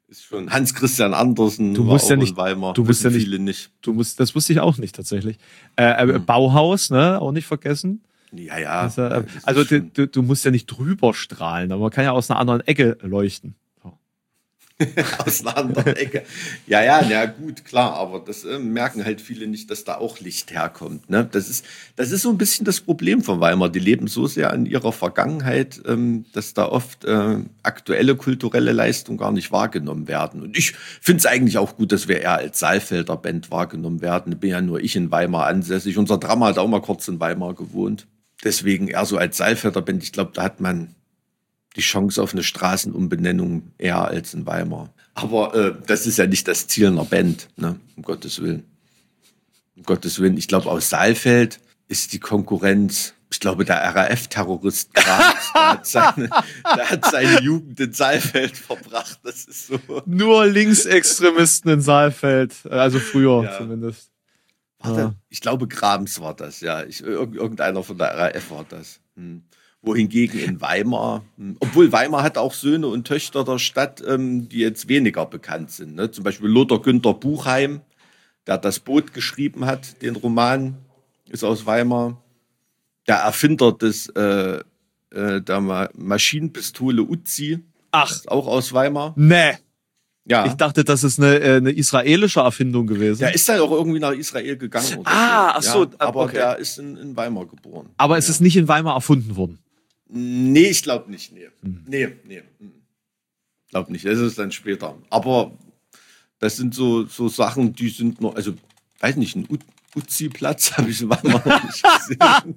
ist schon Hans Christian Andersen, Du war musst auch ja nicht- in Weimar. du musst ja Wissen nicht- viele nicht. Das wusste ich auch nicht tatsächlich. Bauhaus, ne, auch nicht vergessen. Ja, ja. Das, ja, das also ist schon- du musst ja nicht drüber strahlen, aber man kann ja aus einer anderen Ecke leuchten. So. aus einer anderen Ecke. Ja, gut, klar, aber das merken halt viele nicht, dass da auch Licht herkommt. Ne? Das ist so ein bisschen das Problem von Weimar. Die leben so sehr an ihrer Vergangenheit, dass da oft aktuelle kulturelle Leistungen gar nicht wahrgenommen werden. Und ich finde es eigentlich auch gut, dass wir eher als Saalfelder Band wahrgenommen werden. Bin ja nur ich in Weimar ansässig. Unser Drummer hat auch mal kurz in Weimar gewohnt. Deswegen eher so als Saalfelder Band. Ich glaube, da hat man die Chance auf eine Straßenumbenennung eher als in Weimar. Aber das ist ja nicht das Ziel einer Band, ne? Um Gottes Willen. Um Gottes Willen. Ich glaube, aus Saalfeld ist die Konkurrenz, ich glaube, der RAF-Terrorist Grams, der hat seine Jugend in Saalfeld verbracht. Das ist so. Nur Linksextremisten in Saalfeld, also früher Ja. zumindest. Warte, ich glaube, Grams war das, ja. Irgendeiner von der RAF war das. Wohingegen in Weimar, obwohl Weimar hat auch Söhne und Töchter der Stadt, die jetzt weniger bekannt sind. Ne? Zum Beispiel Lothar Günther Buchheim, der das Boot geschrieben hat, den Roman, ist aus Weimar. Der Erfinder der Maschinenpistole Uzi, Ach, ist auch aus Weimar. ne. Ja, Ich dachte, das ist eine israelische Erfindung gewesen. der ist dann auch irgendwie nach Israel gegangen. Oder Ah, so. ach so, Ja, aber okay. der ist in Weimar geboren. Aber es ist nicht in Weimar erfunden worden. Nee, ich glaube nicht. Nee. Glaube nicht. Das ist dann später. Aber das sind so Sachen, die sind noch, also, weiß nicht, ein Uzi-Platz habe ich in Weimar noch nicht gesehen.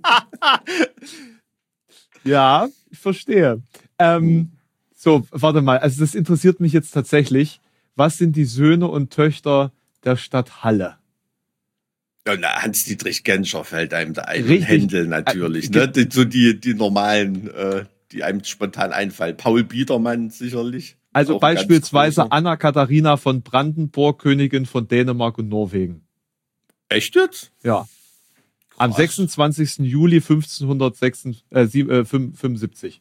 Ja, ich verstehe. So, warte mal. Also das interessiert mich jetzt tatsächlich. Was sind die Söhne und Töchter der Stadt Halle? Ja, na, Hans-Dietrich Genscher fällt einem da ein. Richtig. Händel natürlich. Ne? Die normalen, die einem spontan einfallen. Paul Biedermann sicherlich. Also Auch ein ganz beispielsweise großer. Anna-Katharina von Brandenburg, Königin von Dänemark und Norwegen. Echt jetzt? Ja. Am Krass. 26. Juli 1575.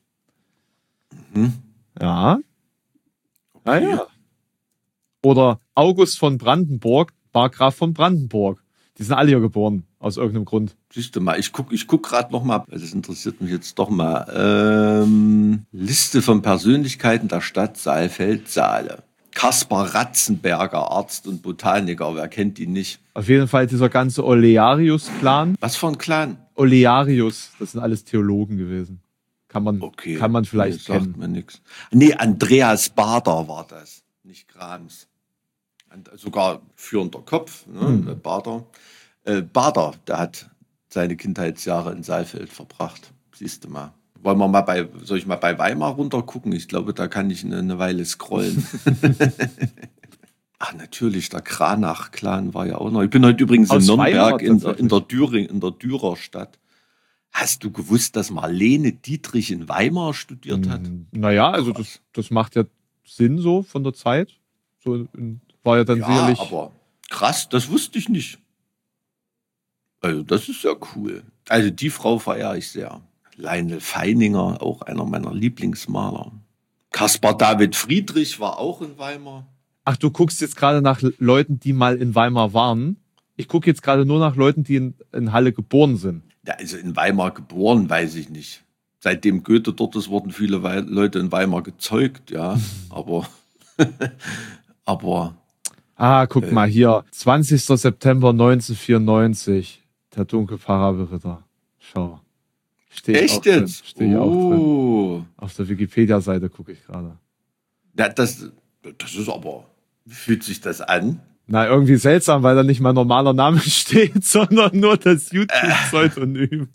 Ja. Ah, ja. Oder August von Brandenburg, Markgraf von Brandenburg. Die sind alle hier geboren, aus irgendeinem Grund. Siehst du mal, ich guck gerade noch mal, das interessiert mich jetzt doch mal. Liste von Persönlichkeiten der Stadt Saalfeld-Saale. Kaspar Ratzenberger, Arzt und Botaniker, wer kennt ihn nicht? Auf jeden Fall dieser ganze Olearius-Clan. Was für ein Clan? Olearius, das sind alles Theologen gewesen. Kann man vielleicht Nee, sagt kennen. mir nichts. Nee, Andreas Bader war das, nicht Grams. Sogar führender Kopf, ne? Bader. Bader, der hat seine Kindheitsjahre in Saalfeld verbracht. Siehst du mal. Soll ich mal bei Weimar runtergucken? Ich glaube, da kann ich eine Weile scrollen. Ach, natürlich, der Kranach-Clan war ja auch noch. Ich bin heute übrigens in Aus Nürnberg, Weimar in der Dürerstadt. Hast du gewusst, dass Marlene Dietrich in Weimar studiert hat? Naja, also Krass. das macht ja Sinn so von der Zeit. War ja dann Ja, sicherlich. aber krass, das wusste ich nicht. Also das ist ja cool. Also die Frau verehre ich sehr. Lionel Feininger, auch einer meiner Lieblingsmaler. Caspar David Friedrich war auch in Weimar. Ach, du guckst jetzt gerade nach Leuten, die mal in Weimar waren. Ich gucke jetzt gerade nur nach Leuten, die in Halle geboren sind. Ja, also in Weimar geboren, weiß ich nicht. Seitdem Goethe dort ist, wurden viele Leute in Weimar gezeugt, ja. Aber Ah, guck mal hier. 20. September 1994. Der dunkle Parabelritter. Schau. Stehe ich auch echt drin. jetzt? Stehe ich auch drin. Oh. Auf der Wikipedia-Seite gucke ich gerade. Ja, das ist aber, wie fühlt sich das an? Na, irgendwie seltsam, weil da nicht mein normaler Name steht, sondern nur das YouTube-Pseudonym.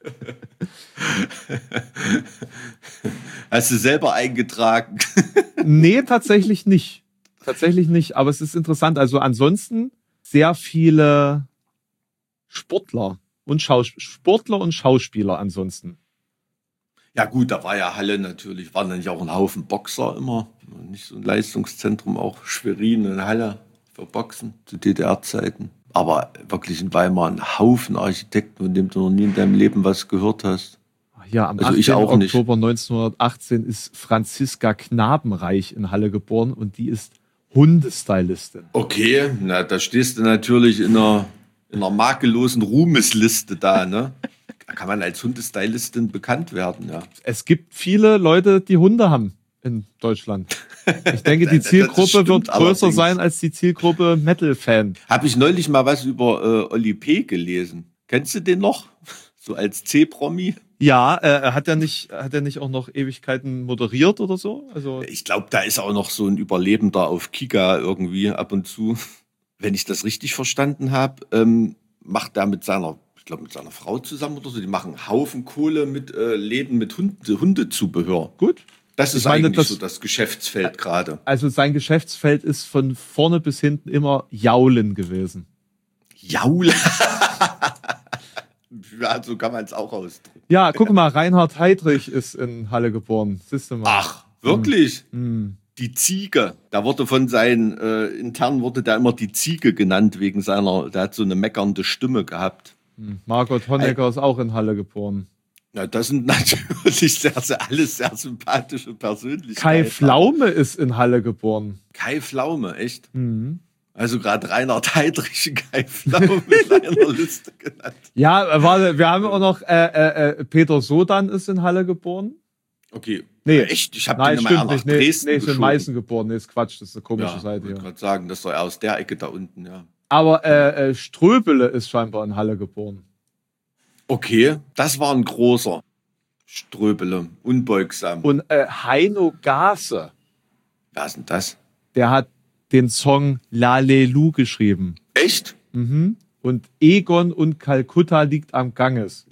Hast du selber eingetragen? Nee, tatsächlich nicht. Tatsächlich nicht, aber es ist interessant. Also ansonsten sehr viele Sportler und Schauspieler ansonsten. Ja gut, da war ja Halle natürlich, waren dann nicht auch ein Haufen Boxer immer. Nicht so ein Leistungszentrum, auch Schwerin und Halle für Boxen zu DDR-Zeiten. Aber wirklich in Weimar ein Haufen Architekten, von dem du noch nie in deinem Leben was gehört hast. Ja, am Also 18. ich auch nicht. Oktober 1918 ist Franziska Knabenreich in Halle geboren und die ist Hundestylistin. Okay, na, da stehst du natürlich in einer makellosen Ruhmesliste da, ne? Da kann man als Hundestylistin bekannt werden, ja. Es gibt viele Leute, die Hunde haben in Deutschland. Ich denke, die Zielgruppe wird größer allerdings sein als die Zielgruppe Metal-Fan. Habe ich neulich mal was über Oli P. gelesen. Kennst du den noch? So als C-Promi? Ja, hat er nicht auch noch Ewigkeiten moderiert oder so? Also Ich glaube, da ist auch noch so ein Überlebender auf Kika irgendwie ab und zu. Wenn ich das richtig verstanden habe, macht er mit seiner Frau zusammen oder so, die machen einen Haufen Kohle mit Läden mit Hundezubehör. gut. Das ist Ich meine, eigentlich so das Geschäftsfeld gerade. Also sein Geschäftsfeld ist von vorne bis hinten immer Jaulen gewesen. Jaule. Ja, so kann man es auch ausdrücken. Ja, guck mal, Reinhard Heydrich ist in Halle geboren. Siehst du mal. Ach, wirklich? Hm. Die Ziege. Da wurde von seinen intern wurde der immer die Ziege genannt wegen der hat so eine meckernde Stimme gehabt. Margot Honecker ist auch in Halle geboren. Na, das sind natürlich alles sehr sympathische Persönlichkeiten. Kai Pflaume ist in Halle geboren. Kai Pflaume, echt? Mhm. Also gerade Reinhard Heydrich und Kai Pflaume in einer Liste genannt. Ja, warte, wir haben auch noch Peter Sodan ist in Halle geboren. Okay. Nee. Echt? Ich habe Nein, den stimmt immer nach nicht. Dresden Nee, ist in geschoben. Meißen geboren. Nee, ist Quatsch, das ist eine komische Ja, Seite ich wollte hier. gerade sagen, das war aus der Ecke da unten, ja. Aber Ströbele ist scheinbar in Halle geboren. Okay, das war ein großer Ströbele, unbeugsam. Und Heino Gase, Wer ist denn das? der hat den Song Lalelu geschrieben. Echt? Mhm. Und Egon und Kalkutta liegt am Ganges.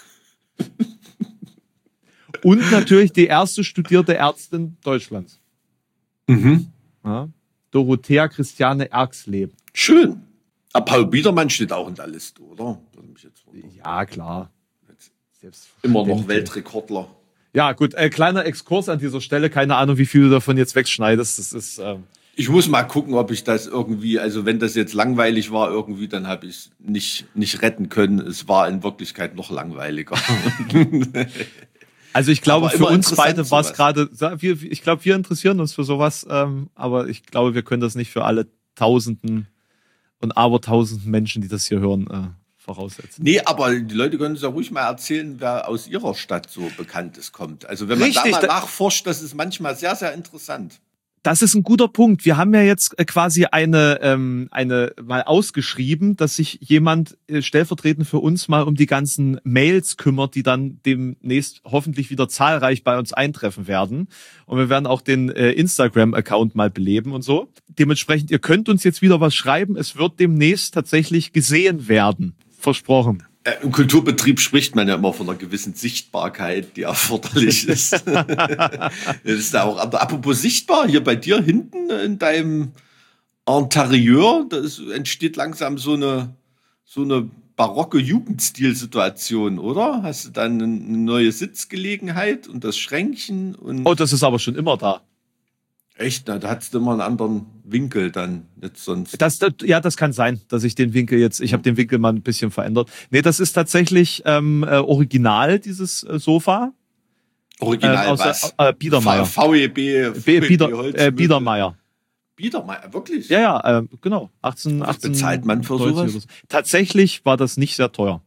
Und natürlich die erste studierte Ärztin Deutschlands. Mhm. Ja? Dorothea Christiane Erxleben. Schön. Aber Paul Biedermann steht auch in der Liste, oder? Würde mich jetzt wundern. Ja, klar. Immer noch Selbstverständlich. Weltrekordler. Ja, gut, kleiner Exkurs an dieser Stelle. Keine Ahnung, wie viel du davon jetzt wegschneidest. Das ist, Ich muss mal gucken, ob ich das irgendwie, also wenn das jetzt langweilig war irgendwie, dann habe ich es nicht retten können. Es war in Wirklichkeit noch langweiliger. also ich glaube, Aber für immer uns interessant beide war es sowas. gerade, ich glaube, wir interessieren uns für sowas, aber ich glaube, wir können das nicht für alle Tausenden und Abertausenden Menschen, die das hier hören, voraussetzen. Nee, aber die Leute können uns ja ruhig mal erzählen, wer aus ihrer Stadt so Bekanntes kommt. Also wenn man Richtig, da mal nachforscht, das ist manchmal sehr, sehr interessant. Das ist ein guter Punkt. Wir haben ja jetzt quasi eine mal ausgeschrieben, dass sich jemand stellvertretend für uns mal um die ganzen Mails kümmert, die dann demnächst hoffentlich wieder zahlreich bei uns eintreffen werden. Und wir werden auch den Instagram-Account mal beleben und so. Dementsprechend, ihr könnt uns jetzt wieder was schreiben. Es wird demnächst tatsächlich gesehen werden. Versprochen. Im Kulturbetrieb spricht man ja immer von einer gewissen Sichtbarkeit, die erforderlich ist. Das ist da auch, aber apropos sichtbar, hier bei dir hinten in deinem Interieur, entsteht langsam so eine barocke Jugendstil-Situation, oder? Hast du dann eine neue Sitzgelegenheit und das Schränkchen und Oh, das ist aber schon immer da. echt, na, da hattest du immer einen anderen Winkel dann jetzt sonst. Das kann sein, dass ich den Winkel ich habe den Winkel mal ein bisschen verändert. Nee, das ist tatsächlich original, dieses Sofa. Original aus was? Biedermeier. VEB Biedermeier. Biedermeier, wirklich? Ja, genau. 18 bezahlt man für 90 sowas? oder so. Tatsächlich war das nicht sehr teuer.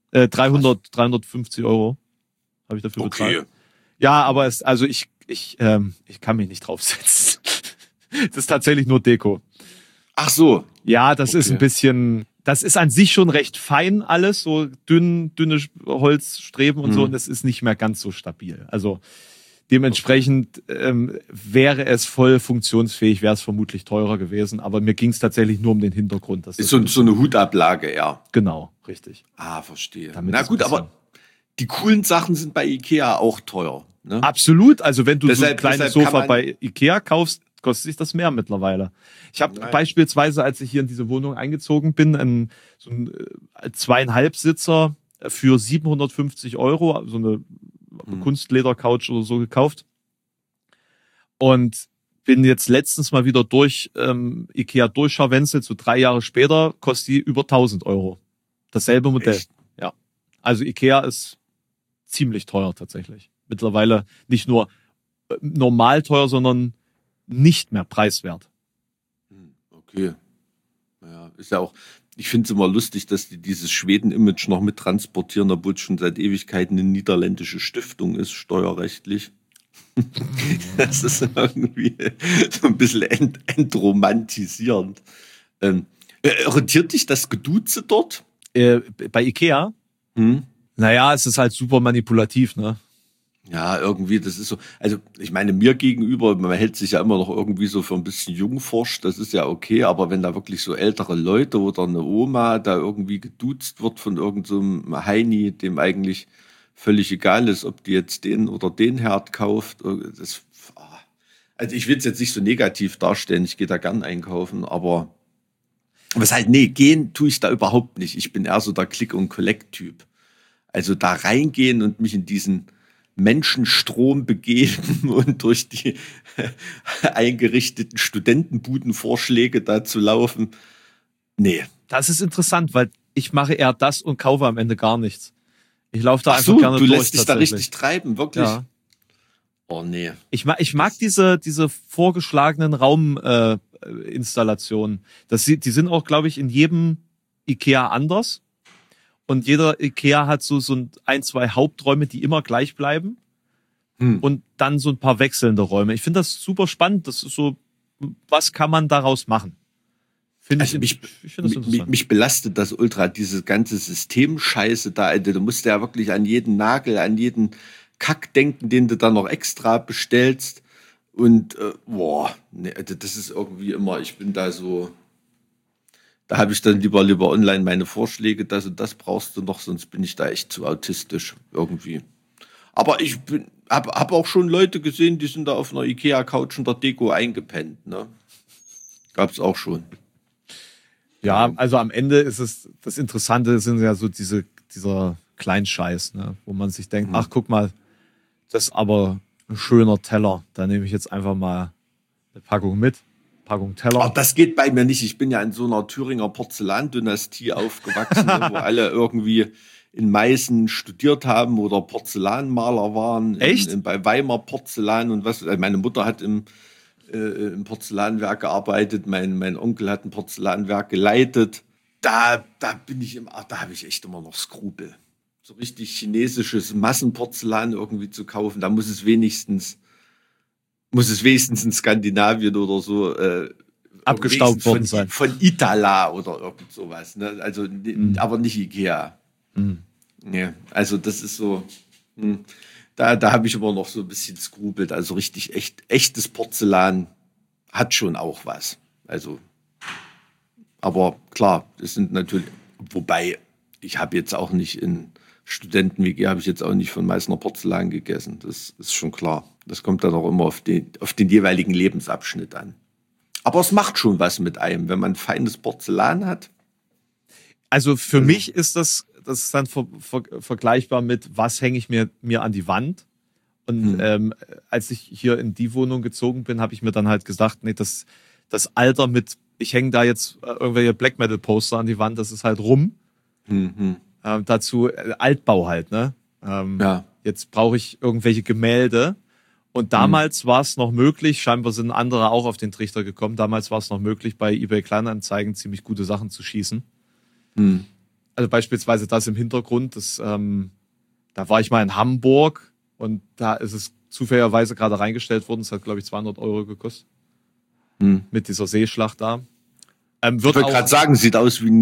350 Euro habe ich dafür bezahlt. Ja, aber ich kann mich nicht draufsetzen. Das ist tatsächlich nur Deko. Ach so. Ja, das ist ein bisschen, das ist an sich schon recht fein alles, so dünne Holzstreben und so, und es ist nicht mehr ganz so stabil. Also dementsprechend wäre es voll funktionsfähig, wäre es vermutlich teurer gewesen, aber mir ging es tatsächlich nur um den Hintergrund. Dass Ist so eine Hutablage, ja. Genau, richtig. Ah, verstehe. Damit Na ist gut, ein bisschen- aber die coolen Sachen sind bei Ikea auch teuer. Ne? Absolut, also wenn du so ein Deshalb kleines kann Sofa man- bei Ikea kaufst, kostet sich das mehr mittlerweile. Ich habe Nein. beispielsweise, als ich hier in diese Wohnung eingezogen bin, so ein 2,5 Sitzer für 750 Euro, so eine Kunstledercouch oder so gekauft. Und bin jetzt letztens mal wieder durch Ikea durchscharwenzelt, so 3 Jahre später, kostet die über 1000 Euro. Dasselbe Modell. Echt? Ja. Also Ikea ist ziemlich teuer tatsächlich. Mittlerweile nicht nur normal teuer, sondern nicht mehr preiswert. Okay. Ja, ist ja auch, ich finde es immer lustig, dass die dieses Schweden-Image noch mit transportieren, obwohl es schon seit Ewigkeiten eine niederländische Stiftung ist, steuerrechtlich. Das ist irgendwie so ein bisschen entromantisierend. Irritiert dich das Geduze dort? Bei Ikea? Hm? Naja, es ist halt super manipulativ, ne? Ja, irgendwie, das ist so, also ich meine, mir gegenüber, man hält sich ja immer noch irgendwie so für ein bisschen jungforsch, das ist ja okay, aber wenn da wirklich so ältere Leute oder eine Oma da irgendwie geduzt wird von irgend so einem Heini, dem eigentlich völlig egal ist, ob die jetzt den oder den Herd kauft, das, also ich will es jetzt nicht so negativ darstellen, ich gehe da gern einkaufen, aber was halt, nee, gehen tue ich da überhaupt nicht. Ich bin eher so der Click- und Collect-Typ. Also da reingehen und mich in diesen Menschenstrom begeben und durch die eingerichteten Studentenbudenvorschläge da zu laufen. Nee. Das ist interessant, weil ich mache eher das und kaufe am Ende gar nichts. Ich laufe da Ach einfach so, gerne du durch. lässt dich da richtig treiben, wirklich? Ja. Oh nee. Ich mag diese vorgeschlagenen Rauminstallationen. Die sind auch, glaube ich, in jedem Ikea anders. Und jeder Ikea hat so ein, zwei Haupträume, die immer gleich bleiben. Und dann so ein paar wechselnde Räume. Ich finde das super spannend. Das ist so, was kann man daraus machen? Also mich belastet das ultra, diese ganze Systemscheiße da. Alter. Du musst ja wirklich an jeden Nagel, an jeden Kack denken, den du dann noch extra bestellst. Und nee, das ist irgendwie immer, ich bin da so, da habe ich dann lieber online meine Vorschläge, das und das brauchst du noch, sonst bin ich da echt zu autistisch irgendwie. Aber ich hab auch schon Leute gesehen, die sind da auf einer Ikea-Couch in der Deko eingepennt. Ne? Gab's auch schon. Ja, also am Ende ist es, das Interessante sind ja so dieser Kleinscheiß, ne? Wo man sich denkt, ach guck mal, das ist aber ein schöner Teller. Da nehme ich jetzt einfach mal eine Packung mit. Packung Teller. Ach, das geht bei mir nicht. Ich bin ja in so einer Thüringer Porzellandynastie aufgewachsen, ne, wo alle irgendwie in Meißen studiert haben oder Porzellanmaler waren. Echt? Bei Weimar Porzellan und was. Meine Mutter hat im Porzellanwerk gearbeitet, mein Onkel hat ein Porzellanwerk geleitet. Da habe ich echt immer noch Skrupel. So richtig chinesisches Massenporzellan irgendwie zu kaufen, da muss es wenigstens in Skandinavien oder so abgestaubt worden sein. Von Itala oder irgend sowas. Ne? Also, aber nicht Ikea. Ja, also das ist so, da habe ich immer noch so ein bisschen skrupelt. Also richtig echtes Porzellan hat schon auch was. Also, aber klar, das sind natürlich, wobei ich habe jetzt auch nicht in Studenten-WG habe ich jetzt auch nicht von Meißner Porzellan gegessen. Das ist schon klar. Das kommt dann auch immer auf den jeweiligen Lebensabschnitt an. Aber es macht schon was mit einem, wenn man feines Porzellan hat. Also für mich ist das ist dann vergleichbar mit, was hänge ich mir an die Wand? Und als ich hier in die Wohnung gezogen bin, habe ich mir dann halt gesagt, nee, das Alter mit, ich hänge da jetzt irgendwelche Black Metal Poster an die Wand, das ist halt rum. Dazu Altbau halt, ne? Ja. Jetzt brauche ich irgendwelche Gemälde. Und damals war es noch möglich, scheinbar sind andere auch auf den Trichter gekommen, damals war es noch möglich, bei eBay Kleinanzeigen ziemlich gute Sachen zu schießen. Also beispielsweise das im Hintergrund, da war ich mal in Hamburg und da ist es zufälligerweise gerade reingestellt worden. Es hat, glaube ich, 200 € gekostet. Mit dieser Seeschlacht da. Ich wollte gerade sagen, sieht aus wie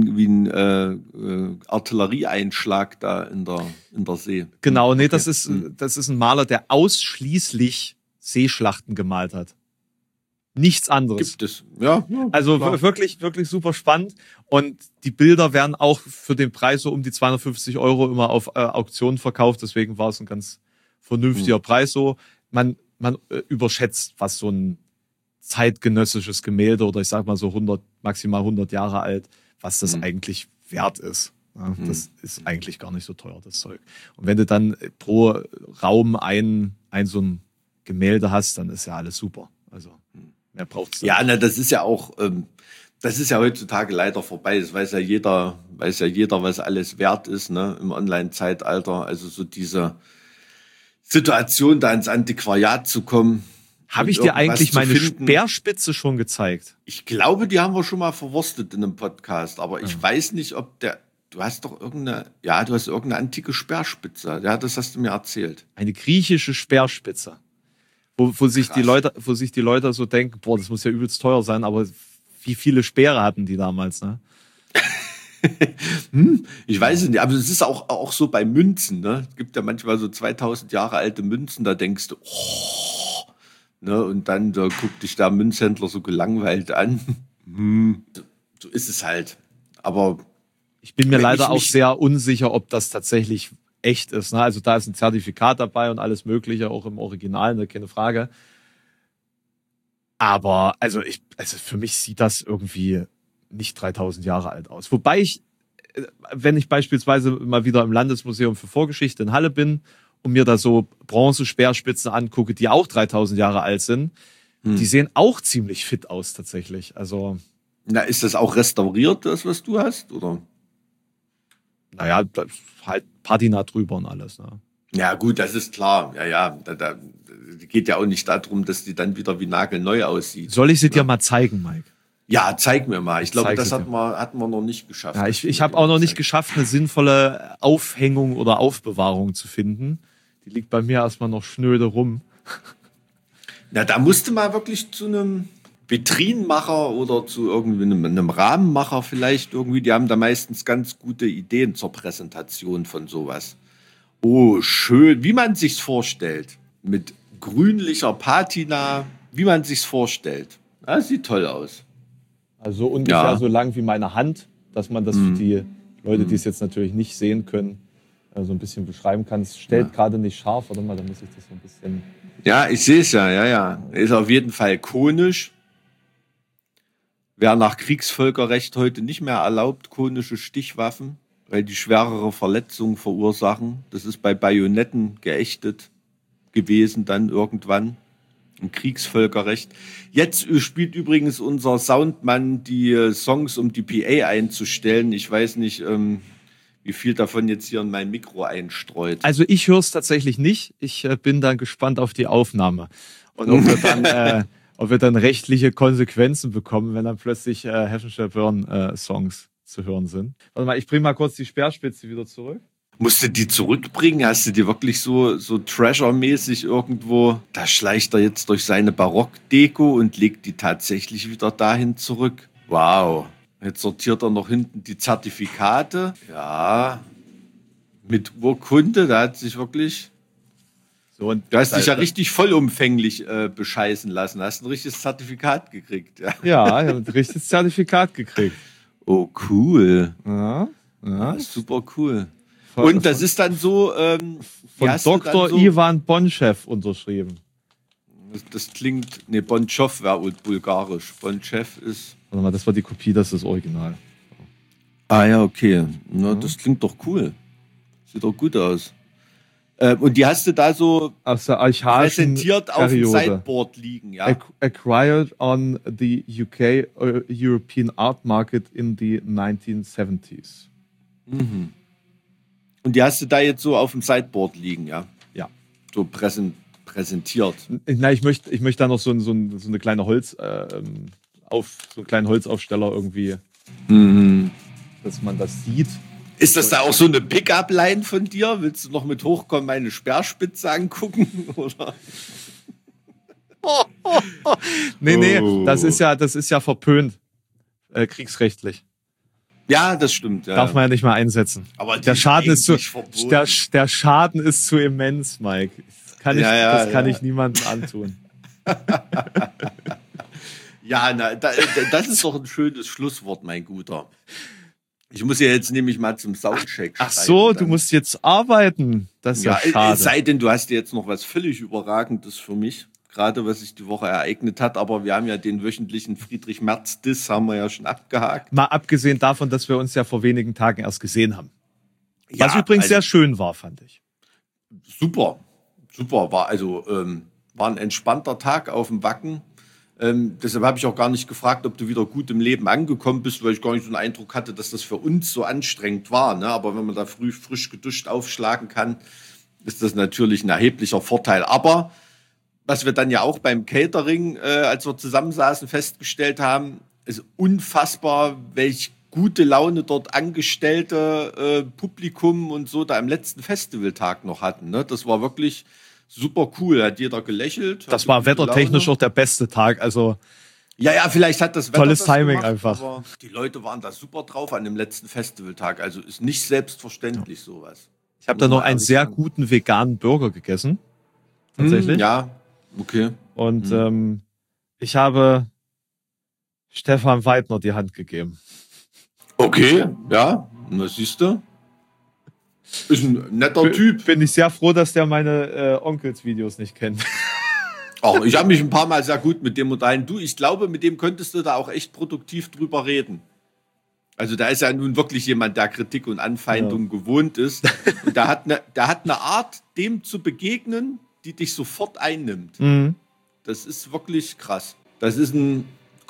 ein Artillerieeinschlag da in der See. Genau, nee, das ist ein Maler, der ausschließlich Seeschlachten gemalt hat. Nichts anderes. Gibt es, ja. Also klar. wirklich, wirklich super spannend. Und die Bilder werden auch für den Preis so um die 250 € immer auf Auktionen verkauft. Deswegen war es ein ganz vernünftiger Preis so. Man überschätzt, was so ein zeitgenössisches Gemälde oder ich sag mal so maximal 100 Jahre alt, was das eigentlich wert ist. Ja, das ist eigentlich gar nicht so teuer, das Zeug. Und wenn du dann pro Raum ein so ein Gemälde hast, dann ist ja alles super. Also mehr braucht's nicht. Ja, das ist ja auch, das ist ja heutzutage leider vorbei. Das weiß ja jeder, was alles wert ist, ne, im Online-Zeitalter. Also so diese Situation, da ins Antiquariat zu kommen, Habe ich und dir irgendwas eigentlich zu meine finden. Speerspitze schon gezeigt? Ich glaube, die haben wir schon mal verwurstet in einem Podcast, aber ich weiß nicht, ob du hast doch du hast irgendeine antike Speerspitze. Ja, das hast du mir erzählt. Eine griechische Speerspitze. Wo sich die Leute so denken, boah, das muss ja übelst teuer sein, aber wie viele Speere hatten die damals, ne? Ich weiß es nicht, aber es ist auch so bei Münzen, ne? Es gibt ja manchmal so 2000 Jahre alte Münzen, da denkst du, oh, ne? Und dann da guckt dich der Münzhändler so gelangweilt an. So ist es halt. Aber Ich bin mir Wenn leider ich auch mich- sehr unsicher, ob das tatsächlich echt ist. Ne? Also da ist ein Zertifikat dabei und alles Mögliche, auch im Original, ne? Keine Frage. Aber also für mich sieht das irgendwie nicht 3000 Jahre alt aus. Wobei wenn ich beispielsweise mal wieder im Landesmuseum für Vorgeschichte in Halle bin und mir da so Bronze-Speerspitzen angucke, die auch 3000 Jahre alt sind, die sehen auch ziemlich fit aus tatsächlich. Also, na, ist das auch restauriert, das, was du hast? Oder? naja, da ist halt Patina drüber und alles. Ne? Ja, gut, das ist klar. Ja. Da geht ja auch nicht darum, dass die dann wieder wie nagelneu aussieht. Soll ich sie dir mal zeigen, Mike? Ja, zeig mir mal. Ich glaube, Zeig das sie hatten wir noch nicht geschafft. Ja, ich habe auch noch nicht geschafft, eine sinnvolle Aufhängung oder Aufbewahrung zu finden. Die liegt bei mir erstmal noch schnöde rum. Na, da musste mal wirklich zu einem Vitrinenmacher oder zu irgendwie einem Rahmenmacher vielleicht irgendwie. Die haben da meistens ganz gute Ideen zur Präsentation von sowas. Oh, schön, wie man sich's vorstellt. Mit grünlicher Patina, wie man sich's vorstellt. Das sieht toll aus. Also ungefähr Ja. so lang wie meine Hand, dass man das für die Leute, die es jetzt natürlich nicht sehen können, so ein bisschen beschreiben kann. Es stellt gerade nicht scharf, warte mal, da muss ich das so ein bisschen... Ja, ich sehe es ja. Ist auf jeden Fall konisch. Wäre nach Kriegsvölkerrecht heute nicht mehr erlaubt, konische Stichwaffen, weil die schwerere Verletzungen verursachen. Das ist bei Bajonetten geächtet gewesen dann irgendwann im Kriegsvölkerrecht. Jetzt spielt übrigens unser Soundmann die Songs, um die PA einzustellen. Ich weiß nicht, wie viel davon jetzt hier in mein Mikro einstreut. Also ich höre es tatsächlich nicht. Ich bin dann gespannt auf die Aufnahme. Und ob wir dann rechtliche Konsequenzen bekommen, wenn dann plötzlich Hessische Burn-Songs zu hören sind. Warte mal, ich bringe mal kurz die Speerspitze wieder zurück. Musst du die zurückbringen? Hast du die wirklich so Treasure-mäßig irgendwo? Da schleicht er jetzt durch seine Barockdeko und legt die tatsächlich wieder dahin zurück. Wow. Jetzt sortiert er noch hinten die Zertifikate. Ja. Mit Urkunde, da hat sich wirklich... So, und Du hast dich ja richtig vollumfänglich bescheißen lassen. Hast ein richtiges Zertifikat gekriegt. Ja. Ja, ich habe ein richtiges Zertifikat gekriegt. Oh, cool. Ja. Ja, super cool. Und das ist dann so... wie Von hast du dann Dr. so- Ivan Bonchev unterschrieben. Das klingt... Ne, Bonchow wäre bulgarisch. Bonchev ist... Warte mal, das war die Kopie, das ist das Original. Ah ja, okay. Na, das klingt doch cool. Sieht doch gut aus. Und die hast du da so Aus der archaischen präsentiert auf dem Periode. Sideboard liegen, ja? Acquired on the UK European art market in the 1970s. Und die hast du da jetzt so auf dem Sideboard liegen, ja? Ja. So präsentiert. Na, ich möchte da noch so eine kleine so einen kleinen Holzaufsteller irgendwie, dass man das sieht. Ist das da auch so eine Pickup-Line von dir? Willst du noch mit hochkommen, meine Speerspitze angucken? Oder? Nee, Oh. das ist ja verpönt, kriegsrechtlich. Ja, das stimmt. Ja. Darf man ja nicht mal einsetzen. Aber die Der ist Schaden ist eigentlich verboten. der Schaden ist zu immens, Mike. Das kann ich niemandem antun. Ja, das ist doch ein schönes Schlusswort, mein Guter. Ich muss ja jetzt nämlich mal zum Soundcheck Ach schreiben so, dann. du musst jetzt arbeiten. Das ist ja, Ja, schade. es sei denn, du hast jetzt noch was völlig Überragendes für mich, gerade was sich die Woche ereignet hat. Aber wir haben ja den wöchentlichen Friedrich-Merz-Diss, haben wir ja schon abgehakt. Mal abgesehen davon, dass wir uns ja vor wenigen Tagen erst gesehen haben. Was Ja, übrigens also sehr schön war, fand ich. Super, war war ein entspannter Tag auf dem Wacken. Deshalb habe ich auch gar nicht gefragt, ob du wieder gut im Leben angekommen bist, weil ich gar nicht so einen Eindruck hatte, dass das für uns so anstrengend war. Ne? Aber wenn man da früh frisch geduscht aufschlagen kann, ist das natürlich ein erheblicher Vorteil. Aber was wir dann ja auch beim Catering, als wir zusammensaßen, festgestellt haben, ist unfassbar, welch gute Laune dort Angestellte, Publikum und so da am letzten Festivaltag noch hatten. Ne? Das war wirklich super cool. Hat jeder gelächelt. Das war wettertechnisch auch der beste Tag. Also ja, vielleicht hat das Wetter tolles das Timing gemacht, einfach. aber die Leute waren da super drauf an dem letzten Festivaltag. Also ist nicht selbstverständlich sowas. Ich habe da noch einen sehr guten veganen Burger gegessen. Tatsächlich. Ja, okay. Und ich habe Stefan Weidner die Hand gegeben. Okay, ja, das siehst du. Ist ein netter Typ. Bin ich sehr froh, dass der meine Onkels-Videos nicht kennt. Auch ich habe mich ein paar Mal sehr gut mit dem unterhalten. Du, ich glaube, mit dem könntest du da auch echt produktiv drüber reden. Also da ist ja nun wirklich jemand, der Kritik und Anfeindung gewohnt ist. Und der hat eine Art, dem zu begegnen, die dich sofort einnimmt. Mhm. Das ist wirklich krass. Das ist ein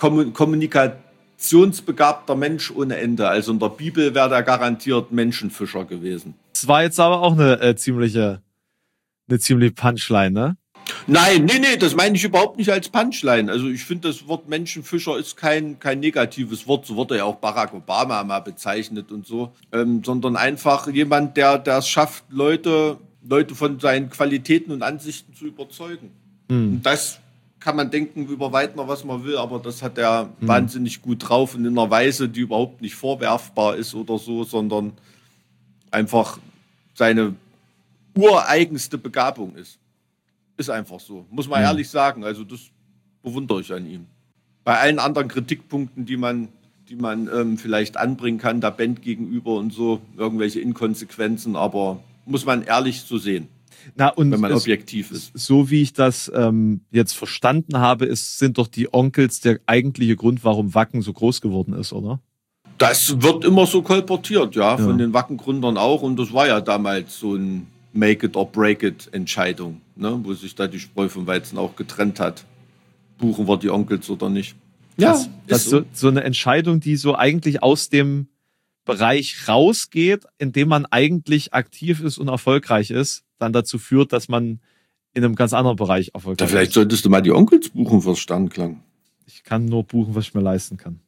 kommunikationsbegabter Mensch ohne Ende. Also in der Bibel wäre der garantiert Menschenfischer gewesen. Das war jetzt aber auch eine ziemliche Punchline, ne? Nein, nee, das meine ich überhaupt nicht als Punchline. Also ich finde, das Wort Menschenfischer ist kein negatives Wort. So wurde ja auch Barack Obama mal bezeichnet und so. Sondern einfach jemand, der es schafft, Leute von seinen Qualitäten und Ansichten zu überzeugen. Und das kann man denken über Weidner, was man will, aber das hat er wahnsinnig gut drauf und in einer Weise, die überhaupt nicht vorwerfbar ist oder so, sondern einfach seine ureigenste Begabung ist. Ist einfach so, muss man ehrlich sagen. Also das bewundere ich an ihm. Bei allen anderen Kritikpunkten, die man vielleicht anbringen kann, der Band gegenüber und so, irgendwelche Inkonsequenzen, aber muss man ehrlich so sehen. Na, und wenn man objektiv ist. So wie ich das jetzt verstanden habe, sind doch die Onkels der eigentliche Grund, warum Wacken so groß geworden ist, oder? Das wird immer so kolportiert, ja, von den Wacken-Gründern auch. Und das war ja damals so ein Make-it-or-break-it-Entscheidung, ne? Wo sich da die Spreu vom Weizen auch getrennt hat. Buchen wir die Onkels oder nicht? Ja, das ist so eine Entscheidung, die so eigentlich aus dem Bereich rausgeht, in dem man eigentlich aktiv ist und erfolgreich ist, dann dazu führt, dass man in einem ganz anderen Bereich erfolgreich ist. Vielleicht solltest du mal die Onkels buchen fürs Sternklang. Ich kann nur buchen, was ich mir leisten kann.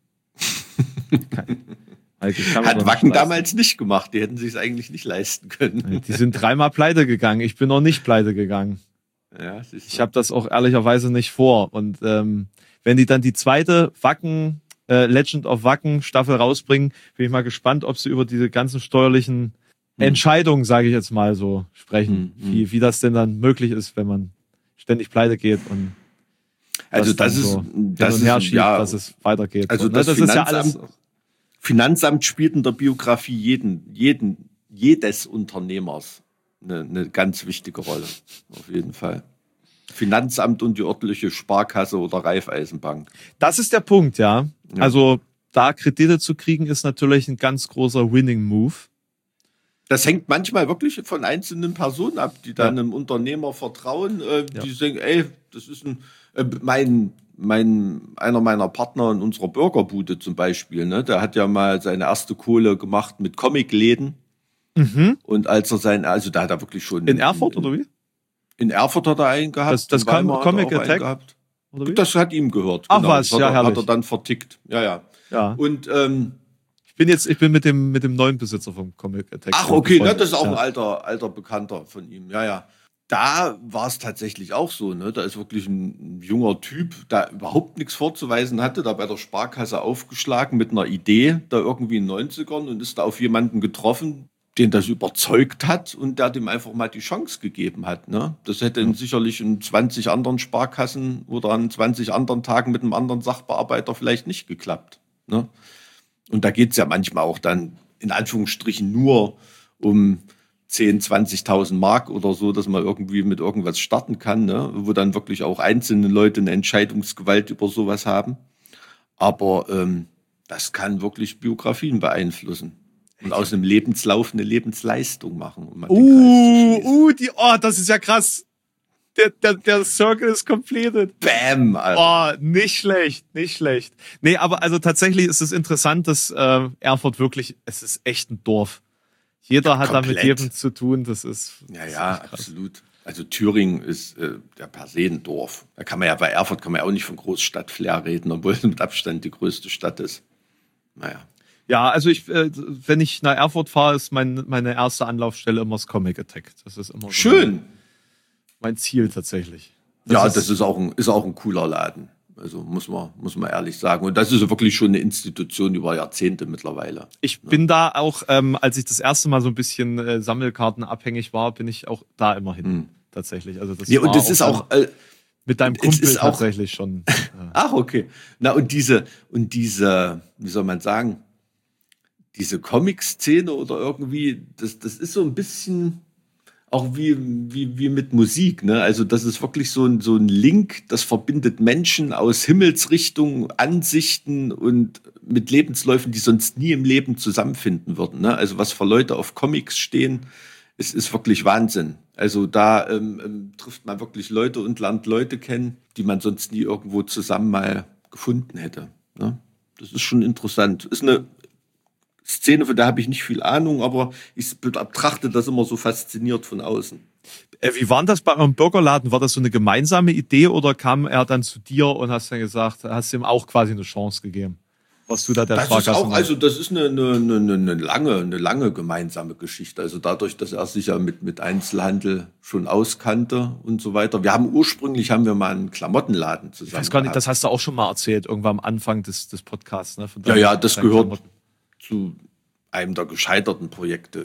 Hat Wacken damals nicht gemacht. Die hätten sich es eigentlich nicht leisten können. Die sind 3-mal pleite gegangen. Ich bin noch nicht pleite gegangen. Ja, ich habe das auch ehrlicherweise nicht vor. Und wenn die dann die zweite Wacken, Legend of Wacken Staffel rausbringen, bin ich mal gespannt, ob sie über diese ganzen steuerlichen Entscheidungen, sage ich jetzt mal so, sprechen. Wie das denn dann möglich ist, wenn man ständig pleite geht und also das ist so dass es weitergeht. Also das ist ja alles. Finanzamt spielt in der Biografie jedes Unternehmers eine ganz wichtige Rolle. Auf jeden Fall. Finanzamt und die örtliche Sparkasse oder Raiffeisenbank. Das ist der Punkt, ja. Also da Kredite zu kriegen, ist natürlich ein ganz großer Winning-Move. Das hängt manchmal wirklich von einzelnen Personen ab, die dann einem Unternehmer vertrauen, die sagen, ey, das ist einer meiner Partner in unserer Burgerbude zum Beispiel, ne, der hat ja mal seine erste Kohle gemacht mit Comicläden. Und als er da hat er wirklich schon... In Erfurt oder wie? In Erfurt hat er einen gehabt. Das Comic Attack? Das hat ihm gehört. Ach genau. Was, das hat er dann vertickt. Ja. Und ich bin mit dem neuen Besitzer vom Comic Attack. Ach, okay, das ist auch ein alter Bekannter von ihm. Ja. Da war es tatsächlich auch so, ne? Da ist wirklich ein junger Typ, der überhaupt nichts vorzuweisen hatte, da bei der Sparkasse aufgeschlagen mit einer Idee, da irgendwie in den 90ern und ist da auf jemanden getroffen, den das überzeugt hat und der dem einfach mal die Chance gegeben hat. Ne? Das hätte sicherlich in 20 anderen Sparkassen oder an 20 anderen Tagen mit einem anderen Sachbearbeiter vielleicht nicht geklappt. Ne? Und da geht es ja manchmal auch dann in Anführungsstrichen nur um 10.000, 20.000 Mark oder so, dass man irgendwie mit irgendwas starten kann, ne? Wo dann wirklich auch einzelne Leute eine Entscheidungsgewalt über sowas haben. Aber das kann wirklich Biografien beeinflussen. Und aus einem Lebenslauf eine Lebensleistung machen. Das ist ja krass. Der Circle ist completed. Bam, Alter. Nicht schlecht. Nee, aber also tatsächlich ist es interessant, dass Erfurt wirklich, es ist echt ein Dorf. Jeder hat da mit komplett. jedem zu tun. Das ist Ja, das ja, ist echt krass. absolut. Also Thüringen ist ja per se ein Dorf. Da kann man ja bei Erfurt kann man ja auch nicht von Großstadt-Flair reden, obwohl es mit Abstand die größte Stadt ist. Naja. Ja, also wenn ich nach Erfurt fahre, ist meine erste Anlaufstelle immer das Comic Attack. Das ist immer so Schön. mein Ziel tatsächlich. Das ist auch ein cooler Laden. Also muss man ehrlich sagen. Und das ist wirklich schon eine Institution über Jahrzehnte mittlerweile. Ich bin da auch, als ich das erste Mal so ein bisschen Sammelkarten abhängig war, bin ich auch da immer hin. Tatsächlich. Also das Ja, und war das ist auch mit deinem es Kumpel ist auch- tatsächlich schon. Ach, okay. Na, und diese, wie soll man sagen, diese Comic-Szene oder irgendwie, das ist so ein bisschen auch wie mit Musik, ne? Also, das ist wirklich so ein Link, das verbindet Menschen aus Himmelsrichtungen, Ansichten und mit Lebensläufen, die sonst nie im Leben zusammenfinden würden, ne? Also, was für Leute auf Comics stehen, ist wirklich Wahnsinn. Also da trifft man wirklich Leute und lernt Leute kennen, die man sonst nie irgendwo zusammen mal gefunden hätte. Ne? Das ist schon interessant. Ist eine Szene, von der habe ich nicht viel Ahnung, aber ich betrachte das immer so fasziniert von außen. Wie war denn das bei eurem Burgerladen? War das so eine gemeinsame Idee oder kam er dann zu dir und hast dann gesagt, hast ihm auch quasi eine Chance gegeben? Warst du da der Das ist auch, Sparkassenmann? also das ist eine lange gemeinsame Geschichte. Also dadurch, dass er sich ja mit Einzelhandel schon auskannte und so weiter. Ursprünglich haben wir mal einen Klamottenladen zusammen. Ich weiß gar nicht, gehabt. das hast du auch schon mal erzählt, irgendwann am Anfang des Podcasts. Ne, von Ja, das deinen gehört Klamotten. zu einem der gescheiterten Projekte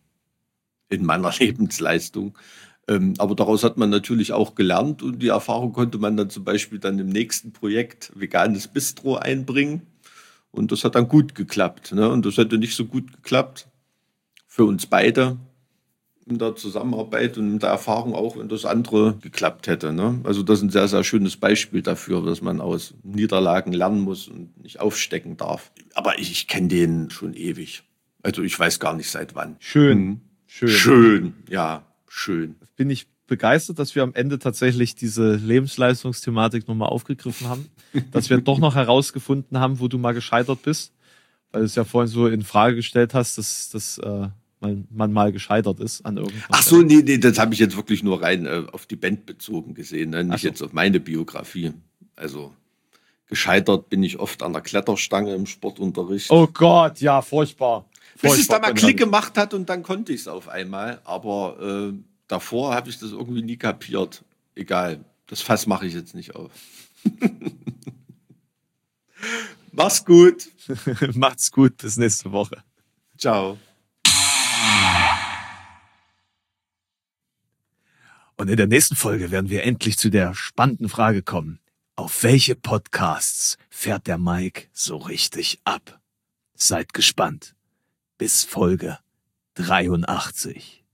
in meiner Lebensleistung. Aber daraus hat man natürlich auch gelernt und die Erfahrung konnte man dann zum Beispiel dann im nächsten Projekt Veganes Bistro einbringen. Und das hat dann gut geklappt. Ne? Und das hätte nicht so gut geklappt für uns beide in der Zusammenarbeit und in der Erfahrung auch, wenn das andere geklappt hätte. Ne? Also das ist ein sehr, sehr schönes Beispiel dafür, dass man aus Niederlagen lernen muss und nicht aufstecken darf. Aber ich kenne den schon ewig. Also ich weiß gar nicht seit wann. Schön. Schön, ja, schön. Bin ich begeistert, dass wir am Ende tatsächlich diese Lebensleistungsthematik nochmal aufgegriffen haben. Dass wir doch noch herausgefunden haben, wo du mal gescheitert bist. Weil du es ja vorhin so in Frage gestellt hast, dass man mal gescheitert ist an irgendwas. Ach so, nee, das habe ich jetzt wirklich nur rein auf die Band bezogen gesehen, ne? Nicht so. jetzt auf meine Biografie. Also gescheitert bin ich oft an der Kletterstange im Sportunterricht. Oh Gott, ja, furchtbar. Bis es da mal Furchtbar. Klick gemacht hat und dann konnte ich es auf einmal. Aber davor habe ich das irgendwie nie kapiert. Egal, das Fass mache ich jetzt nicht auf. Mach's gut. Macht's gut, bis nächste Woche. Ciao. Und in der nächsten Folge werden wir endlich zu der spannenden Frage kommen. Auf welche Podcasts fährt der Mike so richtig ab? Seid gespannt. Bis Folge 83.